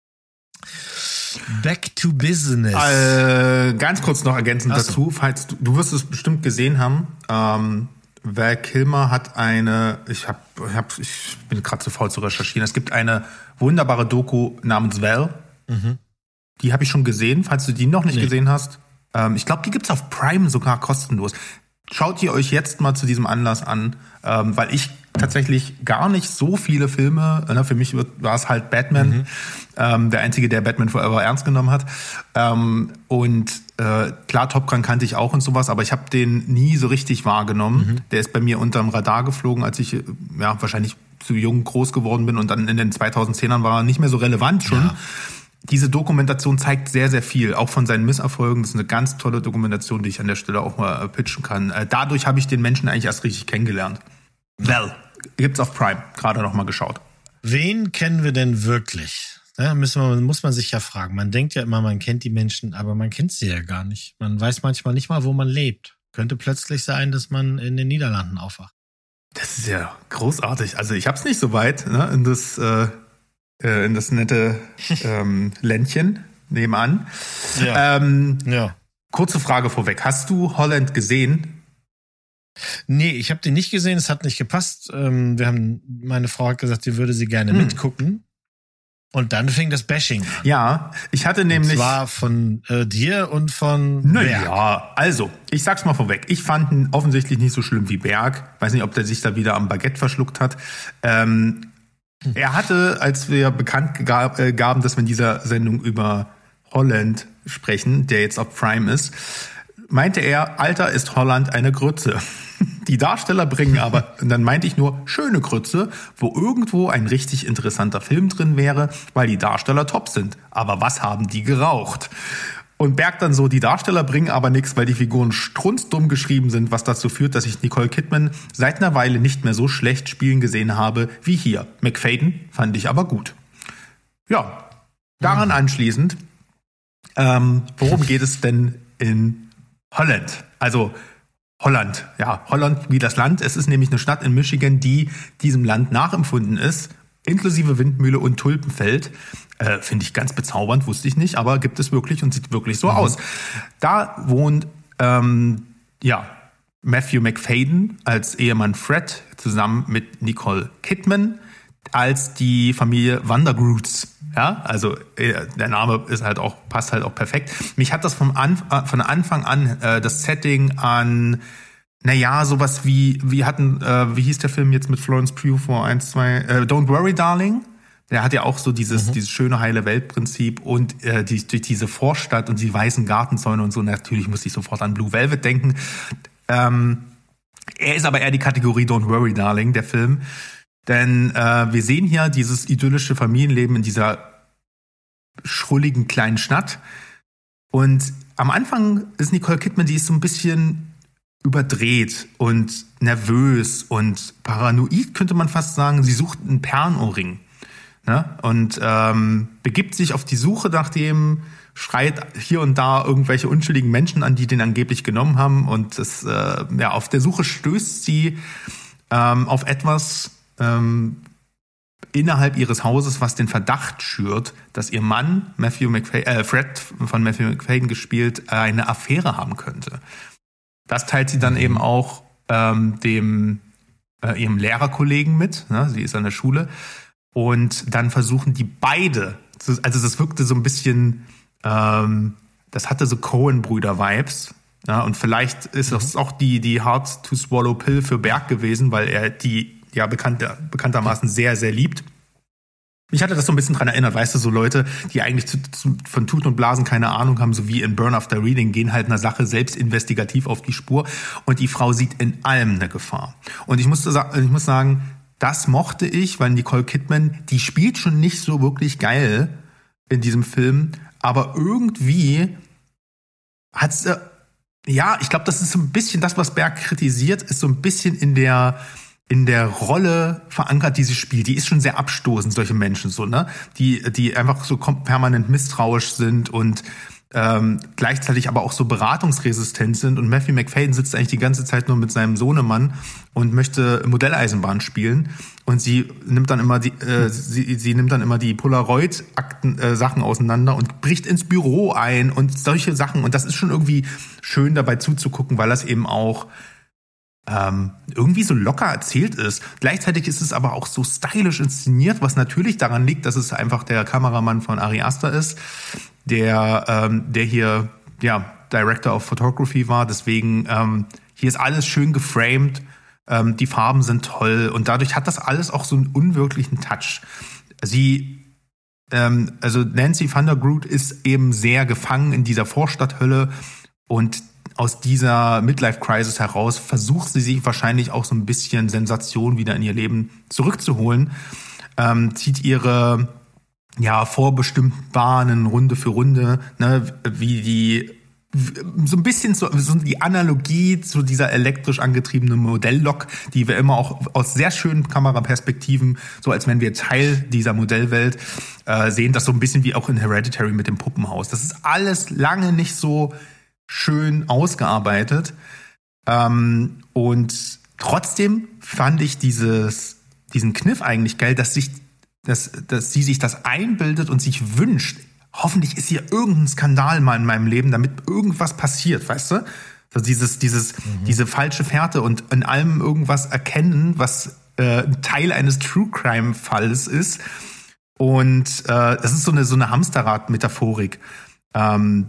Speaker 1: Back to business.
Speaker 2: Äh, ganz kurz noch ergänzend
Speaker 1: Ach so.
Speaker 2: dazu, falls du, du wirst es bestimmt gesehen haben, ähm, Val Kilmer hat eine, ich hab, ich, hab, ich bin gerade zu faul zu recherchieren, es gibt eine wunderbare Doku namens Val.
Speaker 1: Mhm.
Speaker 2: Die habe ich schon gesehen, falls du die noch nicht
Speaker 1: Nee.
Speaker 2: gesehen hast. Ähm, ich glaube, die gibt's auf Prime sogar kostenlos. Schaut ihr euch jetzt mal zu diesem Anlass an, ähm, weil ich tatsächlich gar nicht so viele Filme, ne, für mich wird, war es halt Batman, mhm. ähm, der einzige, der Batman Forever ernst genommen hat. Ähm, und äh, klar, Top Gun kannte ich auch und sowas, aber ich habe den nie so richtig wahrgenommen. Mhm. Der ist bei mir unterm Radar geflogen, als ich ja wahrscheinlich zu jung groß geworden bin und dann in den zweitausendzehnern war er nicht mehr so relevant schon. Ja. Diese Dokumentation zeigt sehr, sehr viel, auch von seinen Misserfolgen. Das ist eine ganz tolle Dokumentation, die ich an der Stelle auch mal pitchen kann. Dadurch habe ich den Menschen eigentlich erst richtig kennengelernt. Well, gibt's auf Prime, gerade noch mal geschaut.
Speaker 1: Wen kennen wir denn wirklich? Ja, müssen wir, muss man sich ja fragen. Man denkt ja immer, man kennt die Menschen, aber man kennt sie ja gar nicht. Man weiß manchmal nicht mal, wo man lebt. Könnte plötzlich sein, dass man in den Niederlanden aufwacht.
Speaker 2: Das ist ja großartig. Also ich hab's nicht so weit, ne, in das... Äh in das nette ähm, Ländchen nebenan.
Speaker 1: Ja.
Speaker 2: Ähm,
Speaker 1: ja.
Speaker 2: Kurze Frage vorweg. Hast du Holland gesehen?
Speaker 1: Nee, ich habe den nicht gesehen. Es hat nicht gepasst. Ähm, wir haben, meine Frau hat gesagt, sie würde sie gerne hm. mitgucken. Und dann fing das Bashing an.
Speaker 2: Ja, ich hatte nämlich...
Speaker 1: Und zwar von äh, dir und von
Speaker 2: Na
Speaker 1: Berg.
Speaker 2: Ja, also, ich sag's mal vorweg. Ich fand ihn offensichtlich nicht so schlimm wie Berg. Weiß nicht, ob der sich da wieder am Baguette verschluckt hat. Ähm, Er hatte, als wir bekannt gaben, dass wir in dieser Sendung über Holland sprechen, der jetzt auf Prime ist, meinte er, Alter, ist Holland eine Grütze. Die Darsteller bringen aber, und dann meinte ich nur, schöne Grütze, wo irgendwo ein richtig interessanter Film drin wäre, weil die Darsteller top sind. Aber was haben die geraucht? Und Berg dann so, die Darsteller bringen aber nichts, weil die Figuren strunzdumm geschrieben sind, was dazu führt, dass ich Nicole Kidman seit einer Weile nicht mehr so schlecht spielen gesehen habe wie hier. McFadden fand ich aber gut. Ja, daran anschließend, ähm, worum geht es denn in Holland. Also Holland, ja, Holland wie das Land. Es ist nämlich eine Stadt in Michigan, die diesem Land nachempfunden ist, inklusive Windmühle und Tulpenfeld. Äh, finde ich ganz bezaubernd, wusste ich nicht, aber gibt es wirklich und sieht wirklich so mhm. aus. Da wohnt, ähm, ja, Matthew Macfadyen als Ehemann Fred zusammen mit Nicole Kidman als die Familie Vandergroots. Ja, also äh, der Name ist halt auch, passt halt auch perfekt. Mich hat das vom Anf- äh, von Anfang an äh, das Setting an, naja, sowas wie, wir hatten, äh, wie hieß der Film jetzt mit Florence Pugh vor eins, zwei, äh, Don't Worry Darling. Der hat ja auch so dieses, mhm. dieses schöne heile Weltprinzip und äh, die, durch diese Vorstadt und die weißen Gartenzäune und so. Natürlich musste ich sofort an Blue Velvet denken. Ähm, er ist aber eher die Kategorie Don't Worry Darling, der Film. Denn äh, wir sehen hier dieses idyllische Familienleben in dieser schrulligen kleinen Stadt. Und am Anfang ist Nicole Kidman, die ist so ein bisschen überdreht und nervös und paranoid, könnte man fast sagen. Sie sucht einen Perlenohrring, ne? Und ähm, begibt sich auf die Suche nach dem, schreit hier und da irgendwelche unschuldigen Menschen an, die den angeblich genommen haben. Und das, äh, ja, auf der Suche stößt sie ähm, auf etwas ähm, innerhalb ihres Hauses, was den Verdacht schürt, dass ihr Mann, Matthew McFadyen, äh, Fred von Matthew McFadyen gespielt, eine Affäre haben könnte. Das teilt sie dann eben auch ähm, dem äh, ihrem Lehrerkollegen mit. Ne? Sie ist an der Schule. Und dann versuchen die beide, also das wirkte so ein bisschen, ähm, das hatte so Coen-Brüder-Vibes. Ja? Und vielleicht ist das auch die, die Hard-to-Swallow-Pill für Berg gewesen, weil er die ja bekannter, bekanntermaßen sehr, sehr liebt. Mich hatte das so ein bisschen dran erinnert, weißt du, so Leute, die eigentlich zu, zu, von Tuten und Blasen keine Ahnung haben, so wie in Burn After Reading, gehen halt einer Sache selbst investigativ auf die Spur und die Frau sieht in allem eine Gefahr. Und ich musste, ich muss sagen, das mochte ich, weil Nicole Kidman, die spielt schon nicht so wirklich geil in diesem Film, aber irgendwie hat's, äh, ja, ich glaube, das ist so ein bisschen das, was Berg kritisiert, ist so ein bisschen in der in der Rolle verankert, die sie spielt. Die ist schon sehr abstoßend, solche Menschen so, ne? Die, die einfach so permanent misstrauisch sind und ähm, gleichzeitig aber auch so beratungsresistent sind. Und Matthew Macfadyen sitzt eigentlich die ganze Zeit nur mit seinem Sohnemann und möchte Modelleisenbahn spielen. Und sie nimmt dann immer die, äh, sie, sie nimmt dann immer die Polaroid-Akten, äh, Sachen auseinander und bricht ins Büro ein und solche Sachen. Und das ist schon irgendwie schön dabei zuzugucken, weil das eben auch Ähm, irgendwie so locker erzählt ist. Gleichzeitig ist es aber auch so stylisch inszeniert, was natürlich daran liegt, dass es einfach der Kameramann von Ari Aster ist, der, ähm, der hier ja Director of Photography war. Deswegen ähm, hier ist alles schön geframed, ähm, die Farben sind toll und dadurch hat das alles auch so einen unwirklichen Touch. Sie ähm, also Nancy Vandergroot ist eben sehr gefangen in dieser Vorstadthölle und aus dieser Midlife-Crisis heraus versucht sie sich wahrscheinlich auch so ein bisschen Sensation wieder in ihr Leben zurückzuholen, ähm, zieht ihre ja vorbestimmten Bahnen Runde für Runde, ne, wie die so ein bisschen so, so die Analogie zu dieser elektrisch angetriebenen Modelllok, die wir immer auch aus sehr schönen Kameraperspektiven, so als wenn wir Teil dieser Modellwelt äh, sehen, das so ein bisschen wie auch in Hereditary mit dem Puppenhaus. Das ist alles lange nicht so schön ausgearbeitet. Ähm, und trotzdem fand ich dieses, diesen Kniff eigentlich geil, dass sich, dass, dass sie sich das einbildet und sich wünscht, hoffentlich ist hier irgendein Skandal mal in meinem Leben, damit irgendwas passiert, weißt du? Also dieses, dieses, mhm. diese falsche Fährte und in allem irgendwas erkennen, was äh, ein Teil eines True Crime Falls ist. Und äh, das ist so eine, so eine Hamsterrad-Metaphorik. Ähm,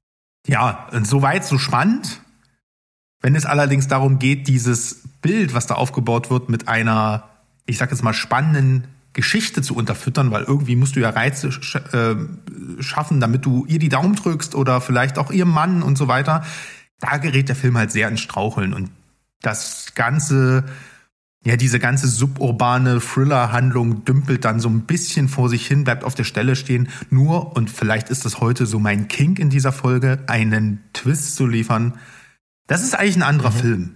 Speaker 2: Ja, und soweit so spannend. Wenn es allerdings darum geht, dieses Bild, was da aufgebaut wird, mit einer, ich sag jetzt mal, spannenden Geschichte zu unterfüttern, weil irgendwie musst du ja Reize sch- äh, schaffen, damit du ihr die Daumen drückst oder vielleicht auch ihrem Mann und so weiter, da gerät der Film halt sehr ins Straucheln. Und das Ganze, ja, diese ganze suburbane Thriller-Handlung dümpelt dann so ein bisschen vor sich hin, bleibt auf der Stelle stehen. Nur, und vielleicht ist das heute so mein Kink in dieser Folge, einen Twist zu liefern. Das ist eigentlich ein anderer mhm. Film.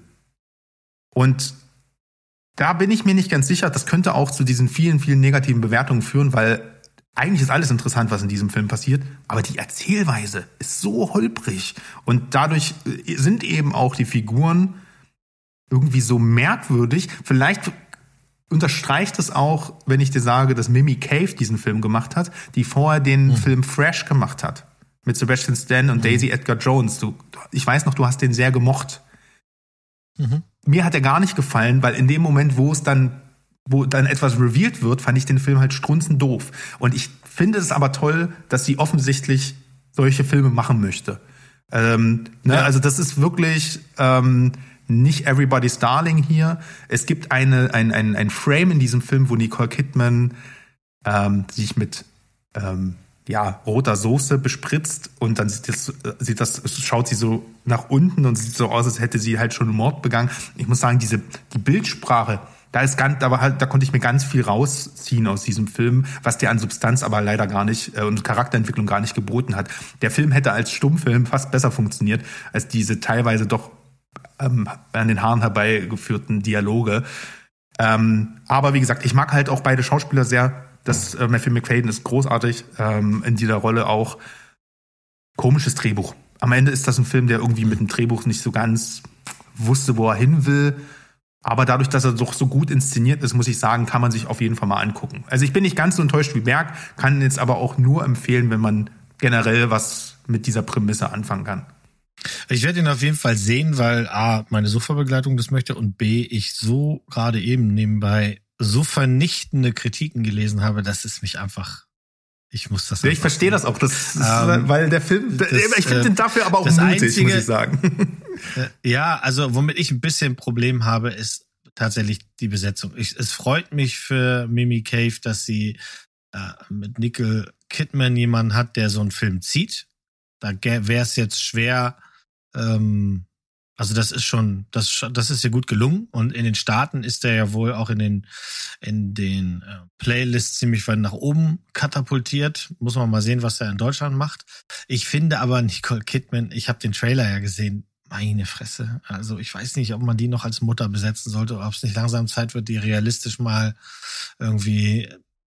Speaker 2: Und da bin ich mir nicht ganz sicher, das könnte auch zu diesen vielen, vielen negativen Bewertungen führen, weil eigentlich ist alles interessant, was in diesem Film passiert, aber die Erzählweise ist so holprig. Und dadurch sind eben auch die Figuren irgendwie so merkwürdig. Vielleicht unterstreicht es auch, wenn ich dir sage, dass Mimi Cave diesen Film gemacht hat, die vorher den mhm. Film Fresh gemacht hat. Mit Sebastian Stan und mhm. Daisy Edgar Jones. Du, ich weiß noch, du hast den sehr gemocht. Mhm. Mir hat er gar nicht gefallen, weil in dem Moment, wo es dann, wo dann etwas revealed wird, fand ich den Film halt strunzend doof. Und ich finde es aber toll, dass sie offensichtlich solche Filme machen möchte. Ähm, ne? Ja. Also das ist wirklich ähm, nicht Everybody's Darling hier. Es gibt eine, ein, ein, ein Frame in diesem Film, wo Nicole Kidman ähm, sich mit ähm, ja, roter Soße bespritzt und dann sieht das, sieht das, schaut sie so nach unten und sieht so aus, als hätte sie halt schon einen Mord begangen. Ich muss sagen, diese, die Bildsprache, da ist ganz, da war halt, da konnte ich mir ganz viel rausziehen aus diesem Film, was der an Substanz aber leider gar nicht äh, und Charakterentwicklung gar nicht geboten hat. Der Film hätte als Stummfilm fast besser funktioniert als diese teilweise doch ähm, an den Haaren herbeigeführten Dialoge. Ähm, aber wie gesagt, ich mag halt auch beide Schauspieler sehr. Das äh, Matthew McFadyen ist großartig ähm, in dieser Rolle auch. Komisches Drehbuch. Am Ende ist das ein Film, der irgendwie mit dem Drehbuch nicht so ganz wusste, wo er hin will. Aber dadurch, dass er doch so gut inszeniert ist, muss ich sagen, kann man sich auf jeden Fall mal angucken. Also ich bin nicht ganz so enttäuscht wie Berg, kann jetzt aber auch nur empfehlen, wenn man generell was mit dieser Prämisse anfangen kann.
Speaker 1: Ich werde ihn auf jeden Fall sehen, weil A, meine Sofabegleitung das möchte und B, ich so gerade eben nebenbei so vernichtende Kritiken gelesen habe, dass es mich einfach, ich muss das.
Speaker 2: Ja, ich verstehe das auch, das, das ähm, weil der Film, das, ich finde den dafür aber auch mutig, einzige, muss ich sagen.
Speaker 1: Ja, also womit ich ein bisschen Problem habe, ist tatsächlich die Besetzung. Ich, es freut mich für Mimi Cave, dass sie äh, mit Nicole Kidman jemanden hat, der so einen Film zieht. Da wäre es jetzt schwer, ähm, also das ist schon, das, das ist ja gut gelungen und in den Staaten ist der ja wohl auch in den, in den äh, Playlists ziemlich weit nach oben katapultiert. Muss man mal sehen, was er in Deutschland macht. Ich finde aber Nicole Kidman, ich habe den Trailer ja gesehen, meine Fresse. Also ich weiß nicht, ob man die noch als Mutter besetzen sollte oder ob es nicht langsam Zeit wird, die realistisch mal irgendwie,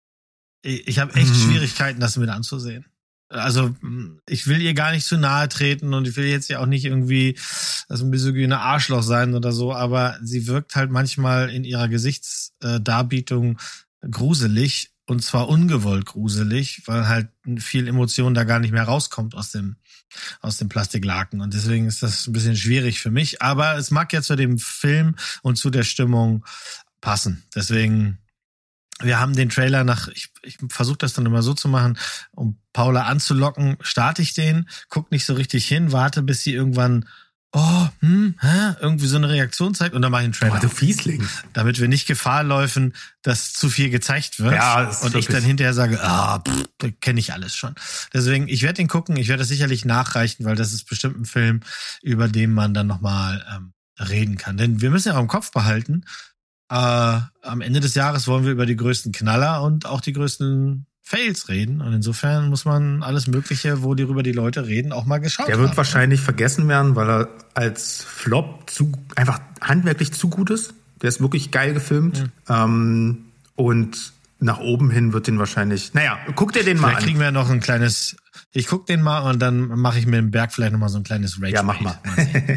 Speaker 1: ich, ich habe echt mhm. Schwierigkeiten, das mit anzusehen. Also ich will ihr gar nicht zu nahe treten und ich will jetzt ja auch nicht irgendwie das ein misogyne Arschloch sein oder so, aber sie wirkt halt manchmal in ihrer Gesichtsdarbietung gruselig und zwar ungewollt gruselig, weil halt viel Emotion da gar nicht mehr rauskommt aus dem aus dem Plastiklaken und deswegen ist das ein bisschen schwierig für mich, aber es mag ja zu dem Film und zu der Stimmung passen. Deswegen wir haben den Trailer nach, ich, ich versuche das dann immer so zu machen, um Paula anzulocken, starte ich den, guck nicht so richtig hin, warte, bis sie irgendwann, oh, hm, hä, irgendwie so eine Reaktion zeigt und dann mache ich den Trailer.
Speaker 2: Oh, du Fiesling.
Speaker 1: Damit wir nicht Gefahr laufen, dass zu viel gezeigt wird.
Speaker 2: Ja, das ist
Speaker 1: und ich dann hinterher sage, ah, pff, kenne ich alles schon. Deswegen, ich werde den gucken, ich werde das sicherlich nachreichen, weil das ist bestimmt ein Film, über den man dann nochmal ähm, reden kann. Denn wir müssen ja auch im Kopf behalten, Uh, am Ende des Jahres wollen wir über die größten Knaller und auch die größten Fails reden. Und insofern muss man alles Mögliche, wo die rüber die Leute reden, auch mal geschaut haben.
Speaker 2: Der wird wahrscheinlich vergessen werden, weil er als Flop zu einfach handwerklich zu gut ist. Der ist wirklich geil gefilmt. Ja. Ähm, und nach oben hin wird den wahrscheinlich, naja, guck dir den mal an.
Speaker 1: Vielleicht kriegen wir noch ein kleines, ich guck den mal und dann mache ich mir im Berg vielleicht nochmal so ein kleines Rage.
Speaker 2: Ja, mach mal.
Speaker 1: mal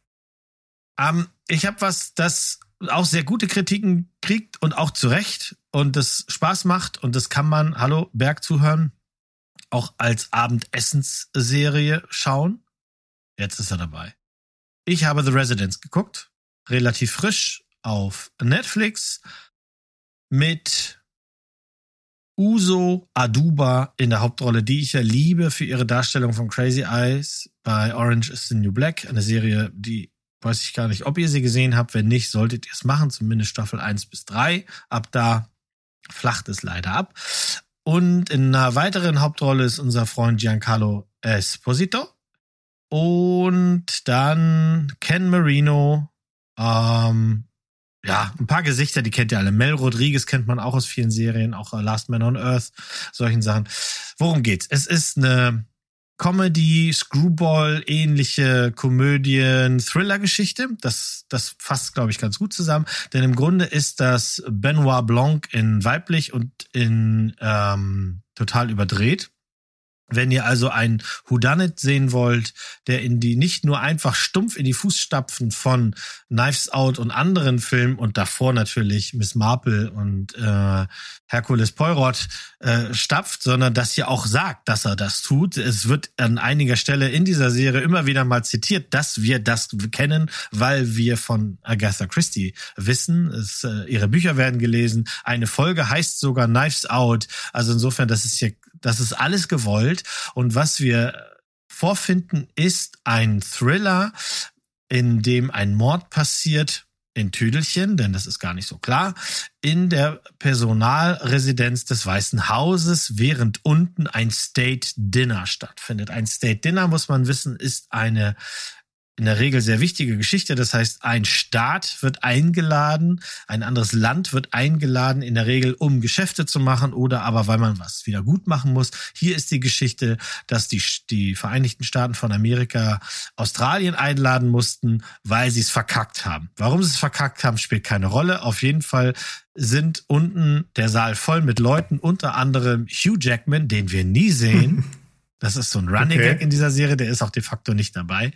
Speaker 1: um, ich habe was, das auch sehr gute Kritiken kriegt und auch zu Recht und das Spaß macht und das kann man, hallo, Berg zuhören, auch als Abendessensserie schauen. Jetzt ist er dabei. Ich habe The Residence geguckt, relativ frisch auf Netflix mit Uzo Aduba in der Hauptrolle, die ich ja liebe für ihre Darstellung von Crazy Eyes bei Orange is the New Black, eine Serie, die weiß ich gar nicht, ob ihr sie gesehen habt. Wenn nicht, solltet ihr es machen. Zumindest Staffel eins bis drei. Ab da flacht es leider ab. Und in einer weiteren Hauptrolle ist unser Freund Giancarlo Esposito. Und dann Ken Marino. Ähm, ja, ein paar Gesichter, die kennt ihr alle. Mel Rodriguez kennt man auch aus vielen Serien. Auch Last Man on Earth. Solchen Sachen. Worum geht's? Es ist eine Comedy, Screwball, ähnliche Komödien, Thriller-Geschichte. Das, das fasst, glaube ich, ganz gut zusammen. Denn im Grunde ist das Benoit Blanc in weiblich und in ähm, total überdreht. Wenn ihr also einen Whodunit sehen wollt, der in die nicht nur einfach stumpf in die Fußstapfen von Knives Out und anderen Filmen und davor natürlich Miss Marple und äh, Hercules Poirot äh, stapft, sondern dass ihr auch sagt, dass er das tut. Es wird an einiger Stelle in dieser Serie immer wieder mal zitiert, dass wir das kennen, weil wir von Agatha Christie wissen. Es, äh, ihre Bücher werden gelesen. Eine Folge heißt sogar Knives Out. Also insofern, das ist hier Das ist alles gewollt. Und was wir vorfinden, ist ein Thriller, in dem ein Mord passiert in Tüdelchen, denn das ist gar nicht so klar, in der Personalresidenz des Weißen Hauses, während unten ein State Dinner stattfindet. Ein State Dinner, muss man wissen, ist eine in der Regel sehr wichtige Geschichte. Das heißt, ein Staat wird eingeladen, ein anderes Land wird eingeladen, in der Regel, um Geschäfte zu machen oder aber, weil man was wieder gut machen muss. Hier ist die Geschichte, dass die, die Vereinigten Staaten von Amerika Australien einladen mussten, weil sie es verkackt haben. Warum sie es verkackt haben, spielt keine Rolle. Auf jeden Fall sind unten der Saal voll mit Leuten, unter anderem Hugh Jackman, den wir nie sehen. Das ist so ein Running Gag okay. in dieser Serie, der ist auch de facto nicht dabei.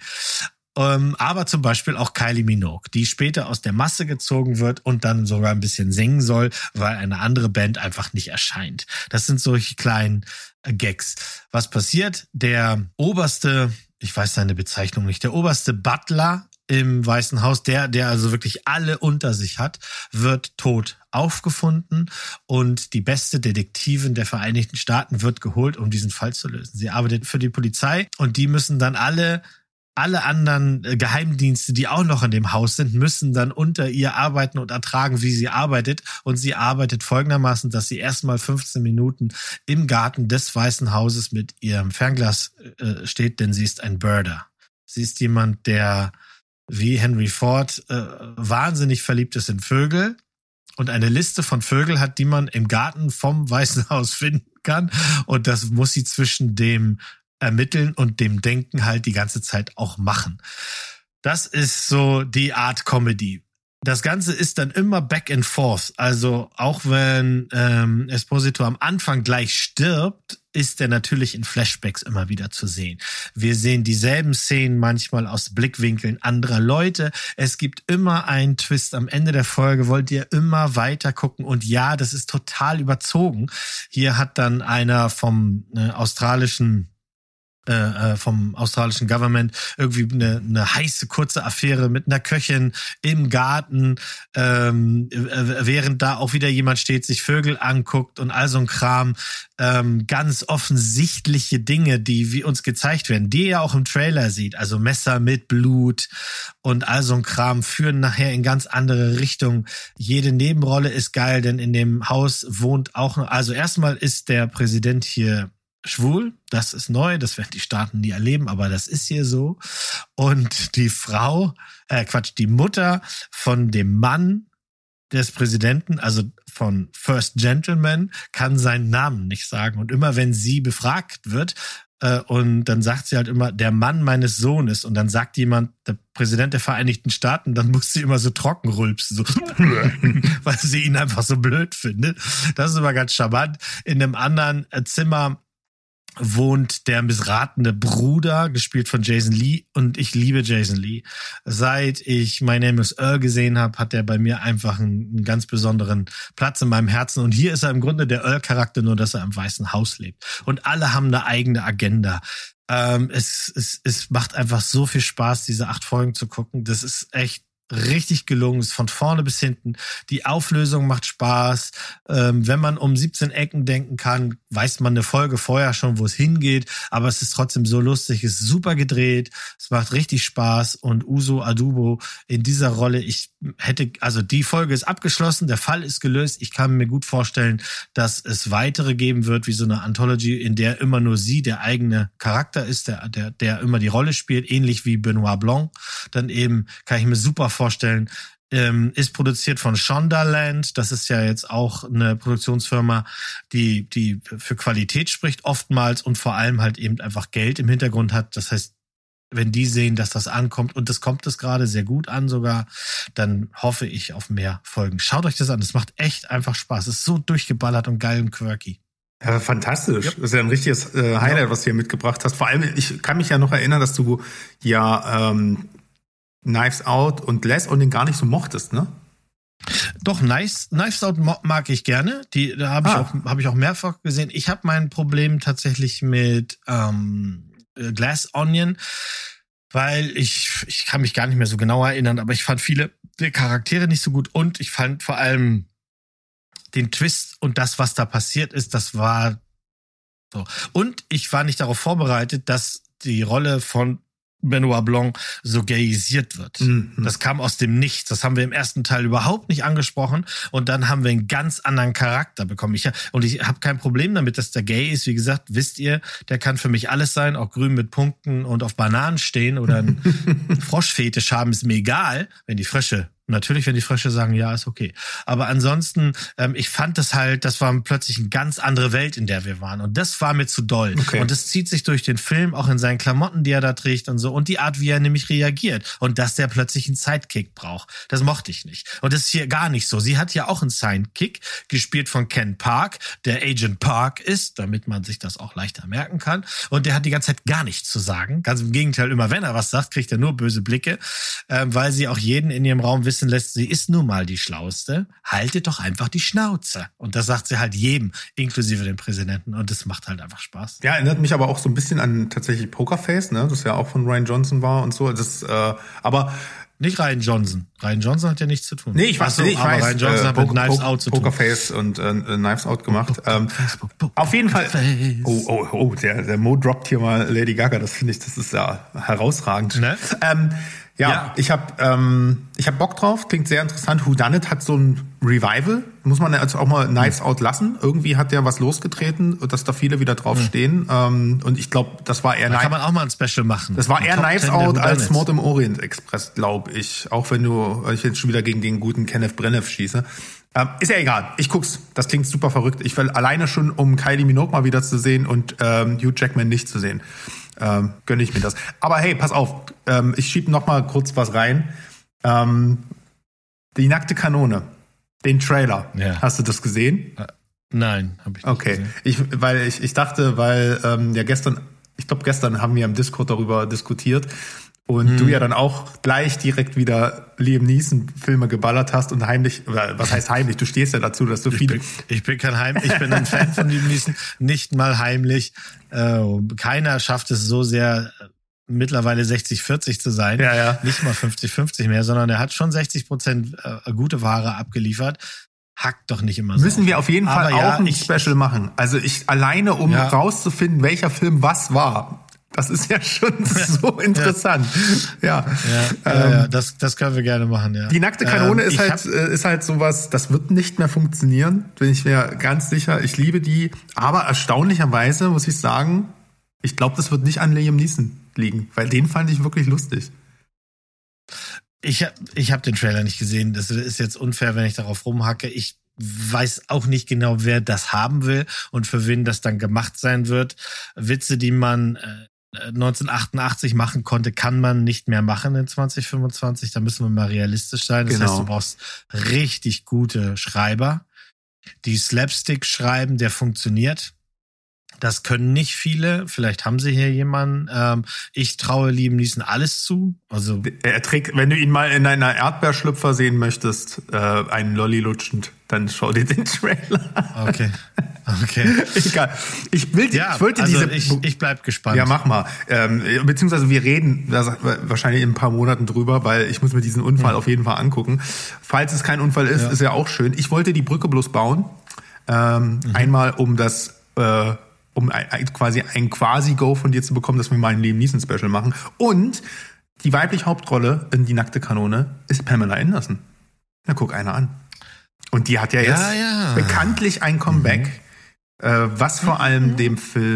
Speaker 1: Um, aber zum Beispiel auch Kylie Minogue, die später aus der Masse gezogen wird und dann sogar ein bisschen singen soll, weil eine andere Band einfach nicht erscheint. Das sind solche kleinen äh, Gags. Was passiert? Der oberste, ich weiß seine Bezeichnung nicht, der oberste Butler im Weißen Haus, der, der also wirklich alle unter sich hat, wird tot aufgefunden und die beste Detektivin der Vereinigten Staaten wird geholt, um diesen Fall zu lösen. Sie arbeitet für die Polizei und die müssen dann alle Alle anderen Geheimdienste, die auch noch in dem Haus sind, müssen dann unter ihr arbeiten und ertragen, wie sie arbeitet. Und sie arbeitet folgendermaßen, dass sie erstmal fünfzehn Minuten im Garten des Weißen Hauses mit ihrem Fernglas äh, steht, denn sie ist ein Birder. Sie ist jemand, der wie Henry Ford äh, wahnsinnig verliebt ist in Vögel und eine Liste von Vögeln hat, die man im Garten vom Weißen Haus finden kann. Und das muss sie zwischen dem Ermitteln und dem Denken halt die ganze Zeit auch machen. Das ist so die Art Comedy. Das Ganze ist dann immer back and forth. Also auch wenn ähm, Esposito am Anfang gleich stirbt, ist er natürlich in Flashbacks immer wieder zu sehen. Wir sehen dieselben Szenen manchmal aus Blickwinkeln anderer Leute. Es gibt immer einen Twist am Ende der Folge. Wollt ihr immer weiter gucken? Und ja, das ist total überzogen. Hier hat dann einer vom äh, australischen Äh, vom australischen Government irgendwie eine, eine heiße, kurze Affäre mit einer Köchin im Garten, ähm, während da auch wieder jemand steht, sich Vögel anguckt und all so ein Kram. Ähm, ganz offensichtliche Dinge, die wie uns gezeigt werden, die ihr auch im Trailer sieht, also Messer mit Blut und all so ein Kram, führen nachher in ganz andere Richtungen. Jede Nebenrolle ist geil, denn in dem Haus wohnt auch noch, also erstmal ist der Präsident hier schwul, das ist neu, das werden die Staaten nie erleben, aber das ist hier so. Und die Frau, äh Quatsch, die Mutter von dem Mann des Präsidenten, also von First Gentleman, kann seinen Namen nicht sagen. Und immer wenn sie befragt wird, äh, und dann sagt sie halt immer, der Mann meines Sohnes, und dann sagt jemand, der Präsident der Vereinigten Staaten, dann muss sie immer so trocken rülpsen, so weil sie ihn einfach so blöd findet. Das ist immer ganz charmant. In einem anderen Zimmer wohnt der missratene Bruder, gespielt von Jason Lee, und ich liebe Jason Lee. Seit ich My Name is Earl gesehen habe, hat er bei mir einfach einen, einen ganz besonderen Platz in meinem Herzen. Und hier ist er im Grunde der Earl-Charakter, nur dass er im Weißen Haus lebt. Und alle haben eine eigene Agenda. Ähm, es, es, es macht einfach so viel Spaß, diese acht Folgen zu gucken. Das ist echt richtig gelungen, ist von vorne bis hinten. Die Auflösung macht Spaß. Ähm, wenn man um siebzehn Ecken denken kann, weiß man eine Folge vorher schon, wo es hingeht. Aber es ist trotzdem so lustig, es ist super gedreht, es macht richtig Spaß. Und Uzo Aduba in dieser Rolle, ich hätte, also die Folge ist abgeschlossen, der Fall ist gelöst. Ich kann mir gut vorstellen, dass es weitere geben wird, wie so eine Anthology, in der immer nur sie der eigene Charakter ist, der, der, der immer die Rolle spielt, ähnlich wie Benoit Blanc. Dann eben kann ich mir super vorstellen, Ähm, ist produziert von Shondaland. Das ist ja jetzt auch eine Produktionsfirma, die die für Qualität spricht oftmals und vor allem halt eben einfach Geld im Hintergrund hat. Das heißt, wenn die sehen, dass das ankommt und das kommt es gerade sehr gut an sogar, dann hoffe ich auf mehr Folgen. Schaut euch das an. Das macht echt einfach Spaß. Es ist so durchgeballert und geil und quirky.
Speaker 2: Ja, fantastisch. Ja. Das ist ja ein richtiges äh, Highlight, ja. was du hier mitgebracht hast. Vor allem, ich kann mich ja noch erinnern, dass du ja ähm, Knives Out und Glass Onion gar nicht so mochtest, ne?
Speaker 1: Doch, Knives, Knives Out mag ich gerne. Die da habe ah. ich auch habe ich auch mehrfach gesehen. Ich habe mein Problem tatsächlich mit ähm, Glass Onion, weil ich ich kann mich gar nicht mehr so genau erinnern, aber ich fand viele der Charaktere nicht so gut und ich fand vor allem den Twist und das, was da passiert ist, das war so. Und ich war nicht darauf vorbereitet, dass die Rolle von Benoit Blanc so gayisiert wird. Mhm. Das kam aus dem Nichts. Das haben wir im ersten Teil überhaupt nicht angesprochen. Und dann haben wir einen ganz anderen Charakter bekommen. Ich, und ich habe kein Problem damit, dass der gay ist. Wie gesagt, wisst ihr, der kann für mich alles sein. Auch grün mit Punkten und auf Bananen stehen oder ein Froschfetisch haben, ist mir egal, wenn die Frösche Natürlich, wenn die Frösche sagen, ja, ist okay. Aber ansonsten, ähm, ich fand das halt, das war plötzlich eine ganz andere Welt, in der wir waren. Und das war mir zu doll. Okay. Und das zieht sich durch den Film, auch in seinen Klamotten, die er da trägt und so. Und die Art, wie er nämlich reagiert. Und dass der plötzlich einen Sidekick braucht. Das mochte ich nicht. Und das ist hier gar nicht so. Sie hat ja auch einen Sidekick, gespielt von Ken Park, der Agent Park ist, damit man sich das auch leichter merken kann. Und der hat die ganze Zeit gar nichts zu sagen. Ganz im Gegenteil, immer wenn er was sagt, kriegt er nur böse Blicke, äh, weil sie auch jeden in ihrem Raum wissen lässt, sie ist nun mal die Schlauste, haltet doch einfach die Schnauze. Und das sagt sie halt jedem, inklusive dem Präsidenten. Und das macht halt einfach Spaß.
Speaker 2: Ja, erinnert mich aber auch so ein bisschen an tatsächlich Pokerface, ne? Das ja auch von Rian Johnson war und so. Das, äh, aber
Speaker 1: nicht Rian Johnson. Rian Johnson hat ja nichts zu tun.
Speaker 2: Nee, ich weiß, so, nee, ich
Speaker 1: aber
Speaker 2: weiß.
Speaker 1: Rian Johnson
Speaker 2: äh,
Speaker 1: hat mit Knives Out zu tun.
Speaker 2: Pokerface und äh, Knives Out gemacht. Ähm, auf jeden Fall. Oh, oh, oh, der, der Mo droppt hier mal Lady Gaga. Das finde ich, das ist ja herausragend. Ne? Ähm, Ja, ja, ich habe ähm, ich hab Bock drauf, klingt sehr interessant. Whodunit hat so ein Revival, muss man jetzt auch mal Knives Out lassen. Irgendwie hat der was losgetreten, dass da viele wieder draufstehen. Mhm. Ähm, und ich glaube, das war eher...
Speaker 1: Da kann man auch mal ein Special machen.
Speaker 2: Das war eher Knives Out als Mord im Orient Express, glaube ich. Auch wenn du, ich jetzt schon wieder gegen den guten Kenneth Branagh schieße. Ähm, ist ja egal, ich guck's. Das klingt super verrückt. Ich will alleine schon, um Kylie Minogue mal wieder zu sehen und ähm, Hugh Jackman nicht zu sehen. Ähm, gönne ich mir das. Aber hey, pass auf, ähm, ich schieb noch mal kurz was rein. Ähm, die nackte Kanone, den Trailer. Ja. Hast du das gesehen?
Speaker 1: Nein, habe ich nicht
Speaker 2: okay.
Speaker 1: gesehen.
Speaker 2: Ich, weil ich, ich dachte, weil ähm, ja gestern, ich glaube gestern haben wir im Discord darüber diskutiert und hm. du ja dann auch gleich direkt wieder Liam Neeson Filme geballert hast und heimlich, oder was heißt heimlich? Du stehst ja dazu, dass du
Speaker 1: ich
Speaker 2: viele...
Speaker 1: Bin, ich bin kein Heim, ich bin ein Fan von Liam Neeson, nicht mal heimlich. Äh, keiner schafft es so sehr, mittlerweile sechzig vierzig zu sein.
Speaker 2: Ja, ja.
Speaker 1: Nicht mal fünfzig fünfzig mehr, sondern er hat schon sechzig Prozent äh, gute Ware abgeliefert. Hackt doch nicht immer so.
Speaker 2: Müssen wir auf jeden Fall
Speaker 1: Aber
Speaker 2: auch
Speaker 1: ja,
Speaker 2: ein
Speaker 1: ich,
Speaker 2: Special machen. Also ich alleine, um ja. rauszufinden, welcher Film was war. Das ist ja schon so interessant. Ja,
Speaker 1: ja, ja, ähm, ja das, das können wir gerne machen. Ja.
Speaker 2: Die nackte Kanone ähm, ist halt, hab, ist halt sowas, das wird nicht mehr funktionieren, bin ich mir ganz sicher. Ich liebe die, aber erstaunlicherweise muss ich sagen, ich glaube, das wird nicht an Liam Neeson liegen, weil den fand ich wirklich lustig.
Speaker 1: Ich habe ich hab den Trailer nicht gesehen. Das ist jetzt unfair, wenn ich darauf rumhacke. Ich weiß auch nicht genau, wer das haben will und für wen das dann gemacht sein wird. Witze, die man äh, neunzehnhundertachtundachtzig machen konnte, kann man nicht mehr machen in zwanzig fünfundzwanzig. Da müssen wir mal realistisch sein. Das genau. heißt, du brauchst richtig gute Schreiber, die Slapstick schreiben, der funktioniert. Das können nicht viele. Vielleicht haben sie hier jemanden. Ähm, ich traue Liam Neeson alles zu. Also
Speaker 2: er trägt, wenn du ihn mal in einer Erdbeerschlüpfer sehen möchtest, äh, einen Lolli lutschend, dann schau dir den Trailer an.
Speaker 1: Okay. Okay.
Speaker 2: Egal. Ich will,
Speaker 1: ja,
Speaker 2: ich wollte
Speaker 1: also
Speaker 2: diese.
Speaker 1: Ich, ich bleib gespannt.
Speaker 2: Ja, mach mal. Ähm, beziehungsweise wir reden wahrscheinlich in ein paar Monaten drüber, weil ich muss mir diesen Unfall mhm. auf jeden Fall angucken. Falls es kein Unfall ist, ja. ist ja auch schön. Ich wollte die Brücke bloß bauen. Ähm, mhm. Einmal um das, äh, um ein, quasi ein Quasi-Go von dir zu bekommen, dass wir mal ein Liam Neeson-Special machen. Und die weibliche Hauptrolle in Die nackte Kanone ist Pamela Anderson. Na, guck einer an. Und die hat ja jetzt
Speaker 1: ja, ja.
Speaker 2: bekanntlich ein Comeback. Mhm. Was vor allem dem Film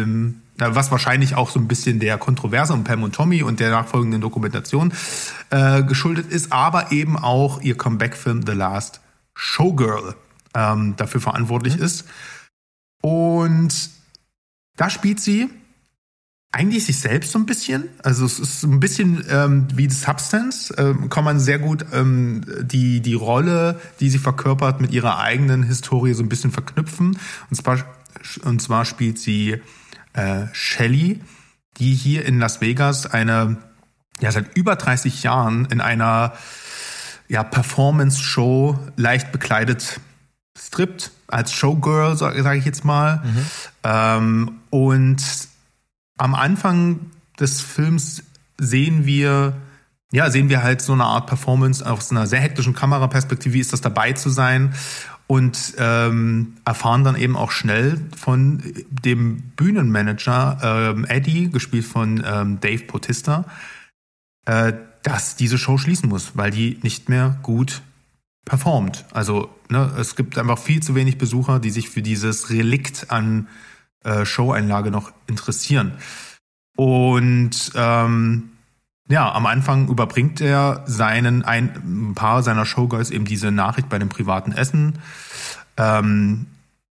Speaker 2: was wahrscheinlich auch so ein bisschen der Kontroverse um Pam und Tommy und der nachfolgenden Dokumentation äh, geschuldet ist, aber eben auch ihr Comeback-Film The Last Showgirl ähm, dafür verantwortlich mhm. ist. Und da spielt sie eigentlich sich selbst so ein bisschen. Also es ist so ein bisschen ähm, wie The Substance. Ähm, kann man sehr gut ähm, die, die Rolle, die sie verkörpert, mit ihrer eigenen Historie so ein bisschen verknüpfen. Und zwar, und zwar spielt sie äh, Shelley, die hier in Las Vegas eine, ja seit über dreißig Jahren in einer ja, Performance-Show leicht bekleidet strippt, als Showgirl, sage sag ich jetzt mal. Mhm. Ähm, und am Anfang des Films sehen wir, ja, sehen wir halt so eine Art Performance aus einer sehr hektischen Kameraperspektive, wie ist das dabei zu sein, und ähm, erfahren dann eben auch schnell von dem Bühnenmanager ähm, Eddie, gespielt von ähm, Dave Bautista, äh, dass diese Show schließen muss, weil die nicht mehr gut performt. Also ne, es gibt einfach viel zu wenig Besucher, die sich für dieses Relikt an Show-Einlage noch interessieren. Und ähm, ja, am Anfang überbringt er seinen ein, ein paar seiner Showgirls eben diese Nachricht bei dem privaten Essen. Ähm,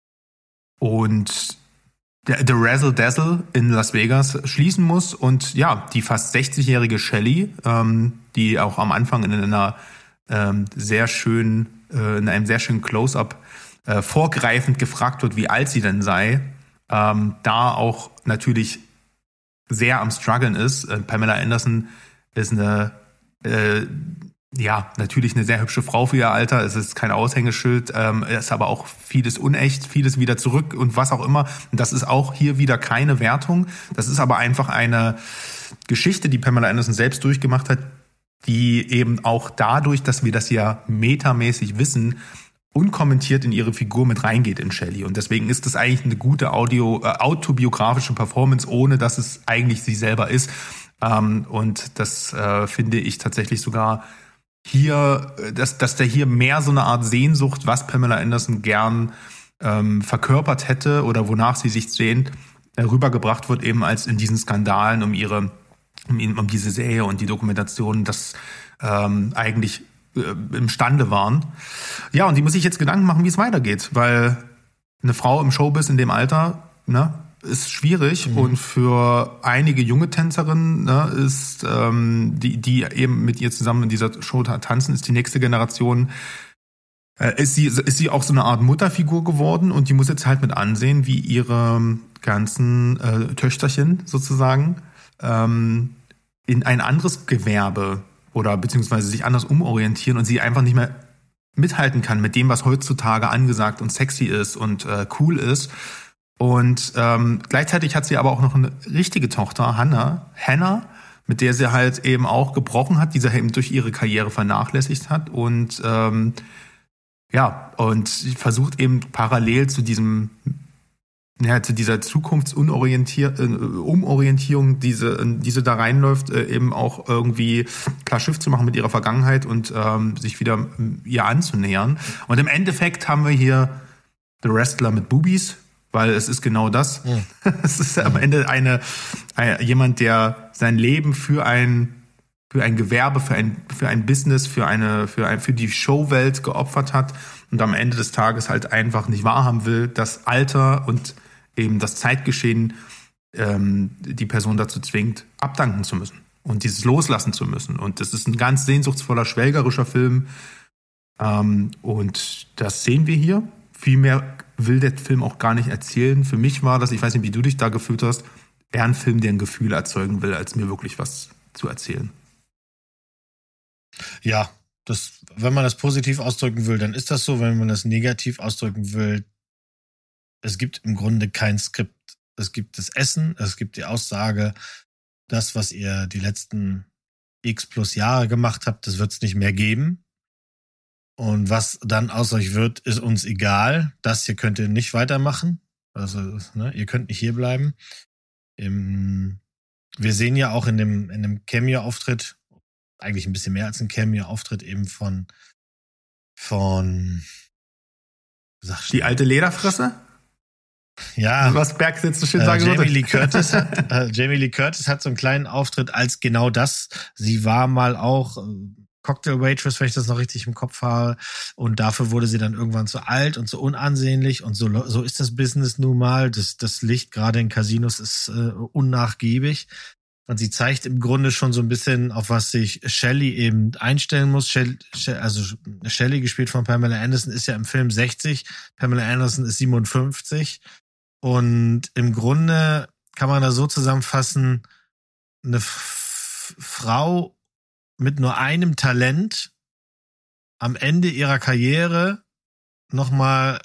Speaker 2: und der, der Razzle Dazzle in Las Vegas schließen muss. Und ja, die fast sechzigjährige Shelley, ähm, die auch am Anfang in einer ähm, sehr schönen, äh, in einem sehr schönen Close-up äh, vorgreifend gefragt wird, wie alt sie denn sei, Ähm, da auch natürlich sehr am Struggeln ist. Äh, Pamela Anderson ist eine, äh, ja, natürlich eine sehr hübsche Frau für ihr Alter. Es ist kein Aushängeschild, ähm, ist aber auch vieles unecht, vieles wieder zurück und was auch immer. Und das ist auch hier wieder keine Wertung. Das ist aber einfach eine Geschichte, die Pamela Anderson selbst durchgemacht hat, die eben auch dadurch, dass wir das ja metamäßig wissen, unkommentiert in ihre Figur mit reingeht in Shelley. Und deswegen ist das eigentlich eine gute Audio, äh, autobiografische Performance, ohne dass es eigentlich sie selber ist. Ähm, und das äh, finde ich tatsächlich sogar hier, dass, dass der hier mehr so eine Art Sehnsucht, was Pamela Anderson gern ähm, verkörpert hätte oder wonach sie sich sehnt, äh, rübergebracht wird, eben als in diesen Skandalen um ihre, um, um diese Serie und die Dokumentation, das ähm, eigentlich imstande waren. Ja, und die muss sich jetzt Gedanken machen, wie es weitergeht, weil eine Frau im Showbiz in dem Alter, ne, ist schwierig. Mhm. Und für einige junge Tänzerinnen, ne, ist ähm, die, die eben mit ihr zusammen in dieser Show tanzen, ist die nächste Generation, äh, ist sie ist sie auch so eine Art Mutterfigur geworden, und die muss jetzt halt mit ansehen, wie ihre ganzen äh, Töchterchen sozusagen ähm, in ein anderes Gewerbe oder beziehungsweise sich anders umorientieren und sie einfach nicht mehr mithalten kann mit dem, was heutzutage angesagt und sexy ist und äh, cool ist. Und ähm, gleichzeitig hat sie aber auch noch eine richtige Tochter, Hannah, Hannah, mit der sie halt eben auch gebrochen hat, die sie eben durch ihre Karriere vernachlässigt hat. Und ähm, ja, und sie versucht eben parallel zu diesem ja, zu dieser Zukunftsunorientierung, diese, diese da reinläuft, eben auch irgendwie klar Schiff zu machen mit ihrer Vergangenheit und ähm, sich wieder ihr anzunähern. Und im Endeffekt haben wir hier The Wrestler mit Boobies, weil es ist genau das. Ja. Es ist am Ende eine, eine jemand, der sein Leben für ein für ein Gewerbe, für ein für ein Business, für eine für ein für die Showwelt geopfert hat und am Ende des Tages halt einfach nicht wahrhaben will, dass Alter und eben das Zeitgeschehen ähm, die Person dazu zwingt, abdanken zu müssen und dieses loslassen zu müssen. Und das ist ein ganz sehnsuchtsvoller, schwelgerischer Film. Ähm, und das sehen wir hier. Viel mehr will der Film auch gar nicht erzählen. Für mich war das, ich weiß nicht, wie du dich da gefühlt hast, eher ein Film, der ein Gefühl erzeugen will, als mir wirklich was zu erzählen.
Speaker 1: Ja, das, wenn man das positiv ausdrücken will, dann ist das so. Wenn man das negativ ausdrücken will, es gibt im Grunde kein Skript. Es gibt das Essen, es gibt die Aussage, das, was ihr die letzten x plus Jahre gemacht habt, das wird es nicht mehr geben. Und was dann aus euch wird, ist uns egal. Das hier könnt ihr nicht weitermachen. Also, ne, ihr könnt nicht hier bleiben. Im, wir sehen ja auch in dem, in dem Cameo-Auftritt, eigentlich ein bisschen mehr als ein Cameo-Auftritt eben von, von,
Speaker 2: sag die alte Lederfresse?
Speaker 1: Ja,
Speaker 2: was Berg jetzt so schön
Speaker 1: äh,
Speaker 2: sagen
Speaker 1: Jamie
Speaker 2: würde.
Speaker 1: Lee Curtis hat, äh, Jamie Lee Curtis hat so einen kleinen Auftritt als genau das. Sie war mal auch äh, Cocktail Waitress, wenn ich das noch richtig im Kopf habe. Und dafür wurde sie dann irgendwann zu alt und zu unansehnlich. Und so, so ist das Business nun mal. Das, das Licht gerade in Casinos ist äh, unnachgiebig. Und sie zeigt im Grunde schon so ein bisschen, auf was sich Shelley eben einstellen muss. Shelley, also Shelley, gespielt von Pamela Anderson, ist ja im Film sechzig. Pamela Anderson ist siebenundfünfzig. Und im Grunde kann man da so zusammenfassen, eine F- Frau mit nur einem Talent am Ende ihrer Karriere nochmal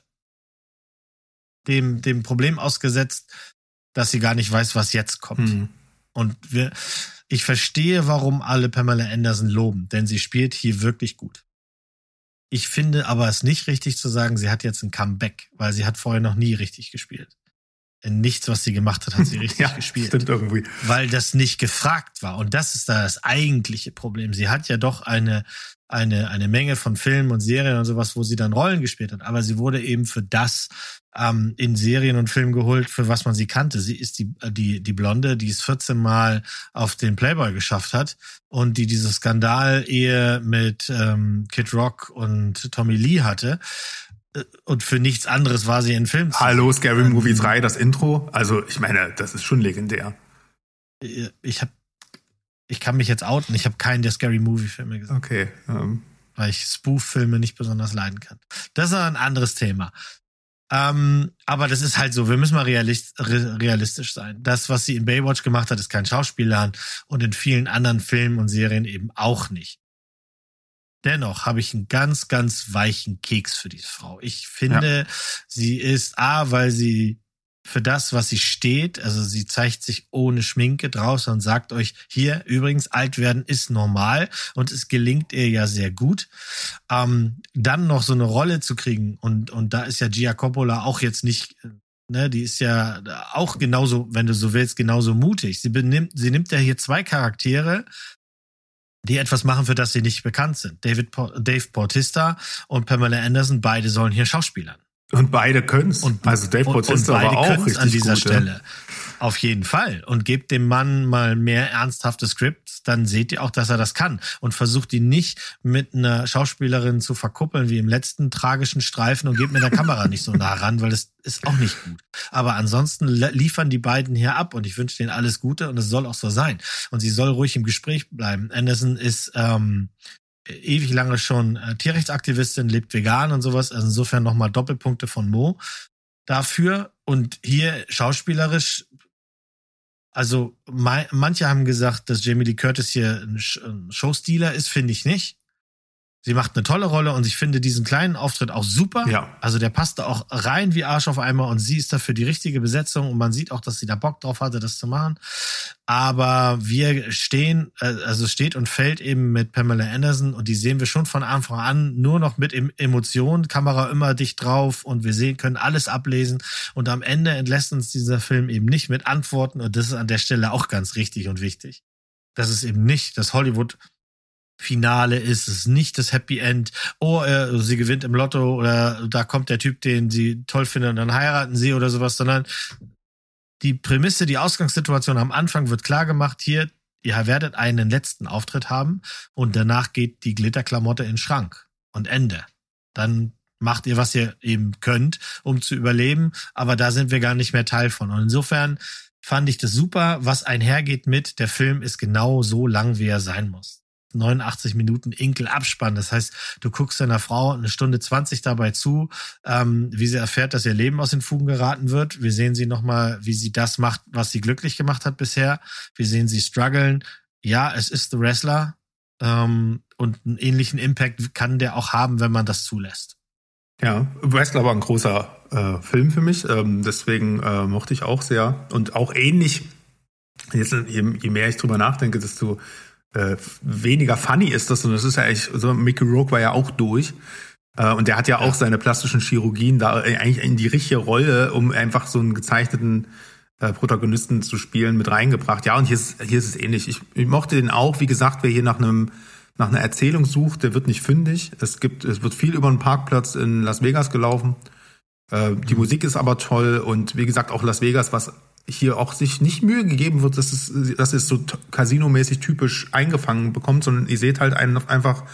Speaker 1: dem, dem Problem ausgesetzt, dass sie gar nicht weiß, was jetzt kommt.
Speaker 2: Mhm.
Speaker 1: Und wir, ich verstehe, warum alle Pamela Anderson loben, denn sie spielt hier wirklich gut. Ich finde aber es nicht richtig zu sagen, sie hat jetzt ein Comeback, weil sie hat vorher noch nie richtig gespielt. In nichts, was sie gemacht hat, hat sie richtig
Speaker 2: ja,
Speaker 1: gespielt.
Speaker 2: Stimmt irgendwie.
Speaker 1: Weil das nicht gefragt war. Und das ist da das eigentliche Problem. Sie hat ja doch eine, eine, eine Menge von Filmen und Serien und sowas, wo sie dann Rollen gespielt hat. Aber sie wurde eben für das ähm, in Serien und Filmen geholt, für was man sie kannte. Sie ist die, die, die Blonde, die es vierzehn Mal auf den Playboy geschafft hat und die diese Skandal-Ehe mit ähm, Kid Rock und Tommy Lee hatte. Und für nichts anderes war sie in Filmen.
Speaker 2: Hallo, Scary Movie drei, das Intro. Also, ich meine, das ist schon legendär.
Speaker 1: Ich hab, ich kann mich jetzt outen. Ich habe keinen der Scary Movie Filme gesehen.
Speaker 2: Okay. Ähm.
Speaker 1: Weil ich Spoof-Filme nicht besonders leiden kann. Das ist ein anderes Thema. Ähm, aber das ist halt so. Wir müssen mal realist, realistisch sein. Das, was sie in Baywatch gemacht hat, ist kein Schauspieler und in vielen anderen Filmen und Serien eben auch nicht. Dennoch habe ich einen ganz, ganz weichen Keks für diese Frau. Ich finde, ja. sie ist A, weil sie für das, was sie steht, also sie zeigt sich ohne Schminke draußen und sagt euch, hier, übrigens, alt werden ist normal und es gelingt ihr ja sehr gut. Ähm, dann noch so eine Rolle zu kriegen und, und da ist ja Gia Coppola auch jetzt nicht, ne, die ist ja auch genauso, wenn du so willst, genauso mutig. Sie benimmt, sie nimmt ja hier zwei Charaktere, die etwas machen, für das sie nicht bekannt sind. David Dave Bautista und Pamela Anderson, beide sollen hier schauspielern.
Speaker 2: Und beide können's.
Speaker 1: Und,
Speaker 2: also Dave Bautista war auch richtig
Speaker 1: an dieser
Speaker 2: gut,
Speaker 1: Stelle.
Speaker 2: Ja.
Speaker 1: Auf jeden Fall. Und gebt dem Mann mal mehr ernsthafte Skripts, dann seht ihr auch, dass er das kann. Und versucht ihn nicht mit einer Schauspielerin zu verkuppeln, wie im letzten tragischen Streifen und gebt mit der Kamera nicht so nah ran, weil das ist auch nicht gut. Aber ansonsten liefern die beiden hier ab und ich wünsche denen alles Gute und es soll auch so sein. Und sie soll ruhig im Gespräch bleiben. Anderson ist ähm, ewig lange schon äh, Tierrechtsaktivistin, lebt vegan und sowas. Also insofern nochmal Doppelpunkte von Mo dafür. Und hier schauspielerisch, also me- manche haben gesagt, dass Jamie Lee Curtis hier ein, Sh- ein Showstealer ist, finde ich nicht. Sie macht eine tolle Rolle und ich finde diesen kleinen Auftritt auch super.
Speaker 2: Ja.
Speaker 1: Also der passt da auch rein wie Arsch auf Eimer und sie ist dafür die richtige Besetzung und man sieht auch, dass sie da Bock drauf hatte, das zu machen. Aber wir stehen, also steht und fällt eben mit Pamela Anderson und die sehen wir schon von Anfang an nur noch mit Emotionen, Kamera immer dicht drauf und wir sehen, können alles ablesen und am Ende entlässt uns dieser Film eben nicht mit Antworten und das ist an der Stelle auch ganz richtig und wichtig. Das ist eben nicht das Hollywood Finale ist, es ist nicht das Happy End, oh, äh, sie gewinnt im Lotto oder da kommt der Typ, den sie toll findet und dann heiraten sie oder sowas, sondern die Prämisse, die Ausgangssituation am Anfang wird klar gemacht, hier, ihr werdet einen letzten Auftritt haben und danach geht die Glitterklamotte in den Schrank und Ende. Dann macht ihr, was ihr eben könnt, um zu überleben, aber da sind wir gar nicht mehr Teil von. Und insofern fand ich das super, was einhergeht mit, der Film ist genau so lang, wie er sein muss. neunundachtzig Minuten Inkel Abspann. Das heißt, du guckst deiner Frau eine Stunde zwanzig dabei zu, ähm, wie sie erfährt, dass ihr Leben aus den Fugen geraten wird. Wir sehen sie nochmal, wie sie das macht, was sie glücklich gemacht hat bisher. Wir sehen sie strugglen. Ja, es ist The Wrestler. Ähm, und einen ähnlichen Impact kann der auch haben, wenn man das zulässt.
Speaker 2: Ja, Wrestler war ein großer äh, Film für mich. Ähm, deswegen äh, mochte ich auch sehr. Und auch ähnlich, jetzt, je, je mehr ich drüber nachdenke, desto Äh, weniger funny ist das, und das ist ja echt, so Mickey Rourke war ja auch durch äh, und der hat ja, ja auch seine plastischen Chirurgien da eigentlich in die richtige Rolle, um einfach so einen gezeichneten äh, Protagonisten zu spielen, mit reingebracht. Ja, und hier ist, hier ist es ähnlich. Ich, ich mochte den auch, wie gesagt, wer hier nach einem nach einer Erzählung sucht, der wird nicht fündig. Es gibt, es wird viel über einen Parkplatz in Las Vegas gelaufen. Äh, die mhm. Musik ist aber toll und wie gesagt auch Las Vegas, was hier auch sich nicht Mühe gegeben wird, dass es, dass es so Casino-mäßig typisch eingefangen bekommt, sondern ihr seht halt einen einfach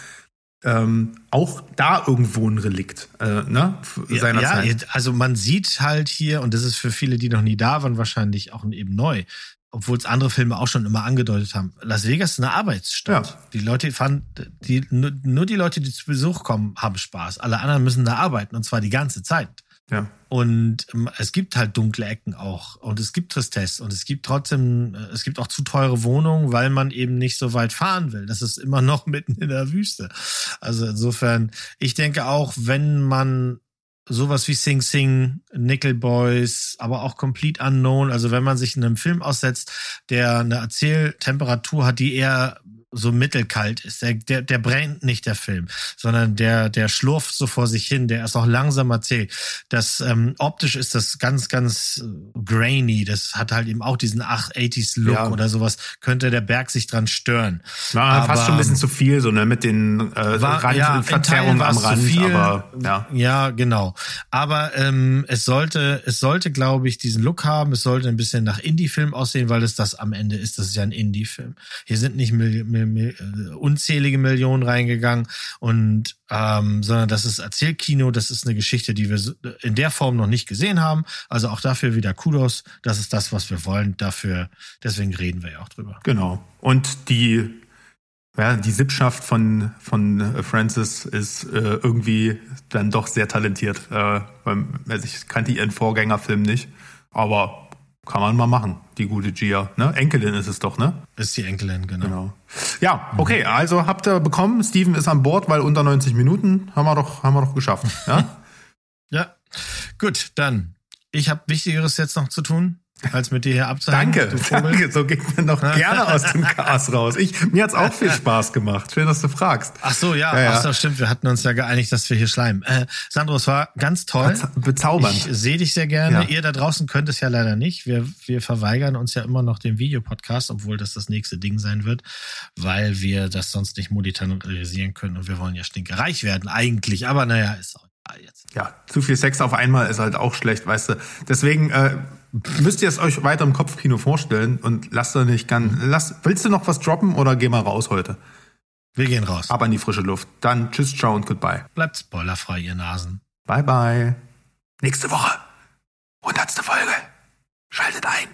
Speaker 2: ähm, auch da irgendwo ein Relikt, äh, ne, seiner
Speaker 1: ja,
Speaker 2: Zeit.
Speaker 1: Ja, also man sieht halt hier, und das ist für viele, die noch nie da waren, wahrscheinlich auch eben neu, obwohl es andere Filme auch schon immer angedeutet haben. Las Vegas ist eine Arbeitsstadt. Ja. Die Leute fahren, die, nur, nur die Leute, die zu Besuch kommen, haben Spaß. Alle anderen müssen da arbeiten, und zwar die ganze Zeit.
Speaker 2: Ja.
Speaker 1: Und ähm, es gibt halt dunkle Ecken auch, und es gibt Tristesse, und es gibt trotzdem, äh, es gibt auch zu teure Wohnungen, weil man eben nicht so weit fahren will. Das ist immer noch mitten in der Wüste. Also insofern, ich denke auch, wenn man sowas wie Sing Sing, Nickel Boys, aber auch Complete Unknown, also wenn man sich in einem Film aussetzt, der eine Erzähltemperatur hat, die eher so mittelkalt ist, der, der, der brennt nicht, der Film, sondern der, der schlurft so vor sich hin, der ist auch langsam erzählt. Das, ähm, optisch ist das ganz, ganz grainy, das hat halt eben auch diesen achtziger-Look ja. oder sowas, könnte der Berg sich dran stören.
Speaker 2: Na, aber fast schon ein bisschen zu viel, so, ne, mit den, äh,
Speaker 1: war,
Speaker 2: Rand,
Speaker 1: ja,
Speaker 2: Verzerrungen am Rand,
Speaker 1: viel,
Speaker 2: aber, ja.
Speaker 1: Ja, genau. Aber, ähm, es sollte, es sollte, glaube ich, diesen Look haben, es sollte ein bisschen nach Indie-Film aussehen, weil es das am Ende ist, das ist ja ein Indie-Film. Hier sind nicht Millionen unzählige Millionen reingegangen, und ähm, sondern das ist Erzählkino, das ist eine Geschichte, die wir in der Form noch nicht gesehen haben. Also auch dafür wieder Kudos. Das ist das, was wir wollen. Dafür, deswegen reden wir ja auch drüber.
Speaker 2: Genau. Und die ja, die Sippschaft von von Francis ist äh, irgendwie dann doch sehr talentiert. Äh, weil, also ich kannte ihren Vorgängerfilm nicht, aber kann man mal machen, die gute Gia. Ne? Enkelin ist es doch, ne?
Speaker 1: Ist die Enkelin, genau.
Speaker 2: genau. Ja, okay, also habt ihr bekommen. Steven ist an Bord, weil unter neunzig Minuten haben wir doch, haben wir doch geschafft. Ja,
Speaker 1: ja. Gut, dann. Ich habe Wichtigeres jetzt noch zu tun, als mit dir hier abzuhängen.
Speaker 2: Danke, danke. So geht man doch gerne aus dem Chaos raus. Ich, mir hat's auch viel Spaß gemacht. Schön, dass du fragst.
Speaker 1: Ach so, ja, ja, ja. Ach so, stimmt. Wir hatten uns ja geeinigt, dass wir hier schleimen. Äh, Sandro, es war ganz toll.
Speaker 2: Bezaubernd.
Speaker 1: Ich sehe dich sehr gerne.
Speaker 2: Ja.
Speaker 1: Ihr da draußen könnt es ja leider nicht. Wir, wir verweigern uns ja immer noch den Videopodcast, obwohl das das nächste Ding sein wird, weil wir das sonst nicht monetarisieren können, und wir wollen ja stinkereich werden eigentlich. Aber naja, ist auch jetzt.
Speaker 2: Ja, zu viel Sex auf einmal ist halt auch schlecht, weißt du. Deswegen äh, müsst ihr es euch weiter im Kopfkino vorstellen und lasst da nicht ganz. Lass, willst du noch was droppen oder geh mal raus heute?
Speaker 1: Wir gehen raus.
Speaker 2: Ab an die frische Luft. Dann tschüss, ciao und goodbye.
Speaker 1: Bleibt spoilerfrei, ihr Nasen.
Speaker 2: Bye, bye. Nächste Woche. hundertste Folge. Schaltet ein.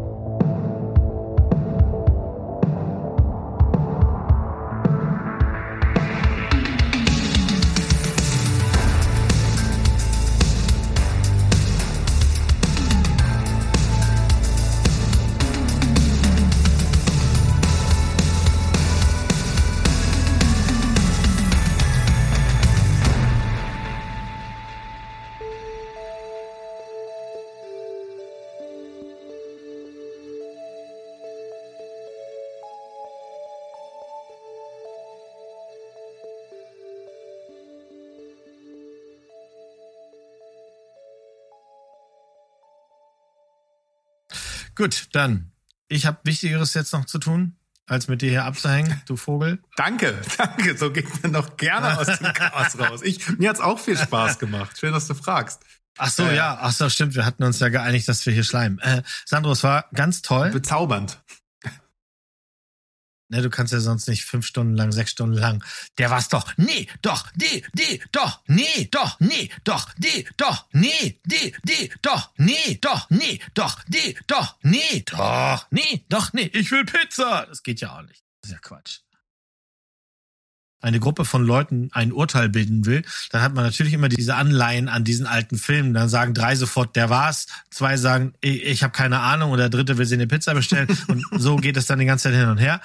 Speaker 1: Gut, dann. Ich habe Wichtigeres jetzt noch zu tun, als mit dir hier abzuhängen, du Vogel.
Speaker 2: Danke, danke. So geht man doch gerne aus dem Chaos raus. Ich, mir hat's auch viel Spaß gemacht. Schön, dass du fragst.
Speaker 1: Ach so, äh, ja. Ach so, stimmt. Wir hatten uns ja geeinigt, dass wir hier schleimen. Äh, Sandro, es war ganz toll.
Speaker 2: Bezaubernd.
Speaker 1: Ne, du kannst ja sonst nicht fünf Stunden lang, sechs Stunden lang. Der war's doch. Nee, doch, nee, nee, doch, nee, doch, nee, doch, nee, doch, nee, nee, nee, doch, nee, doch, nee, doch, nee, doch, nee, doch, nee, doch, nee, ich will Pizza. Das geht ja auch nicht. Das ist ja Quatsch. Eine Gruppe von Leuten ein Urteil bilden will, dann hat man natürlich immer diese Anleihen an diesen alten Filmen. Dann sagen drei sofort, der war's. Zwei sagen, ich, ich habe keine Ahnung. Und der dritte will sich eine Pizza bestellen. Und so geht es dann die ganze Zeit hin und her.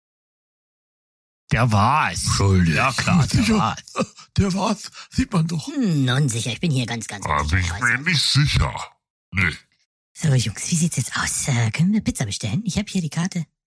Speaker 1: Der war's.
Speaker 3: Schuldig.
Speaker 1: Ja klar, der
Speaker 3: sicher?
Speaker 1: war's.
Speaker 3: Der war's. Sieht man doch.
Speaker 4: Hm, unsicher. Ich bin hier ganz, ganz
Speaker 3: Da bin ich mir nicht sicher. Nee.
Speaker 4: So, Jungs, wie sieht's jetzt aus? Äh, können wir Pizza bestellen? Ich habe hier die Karte.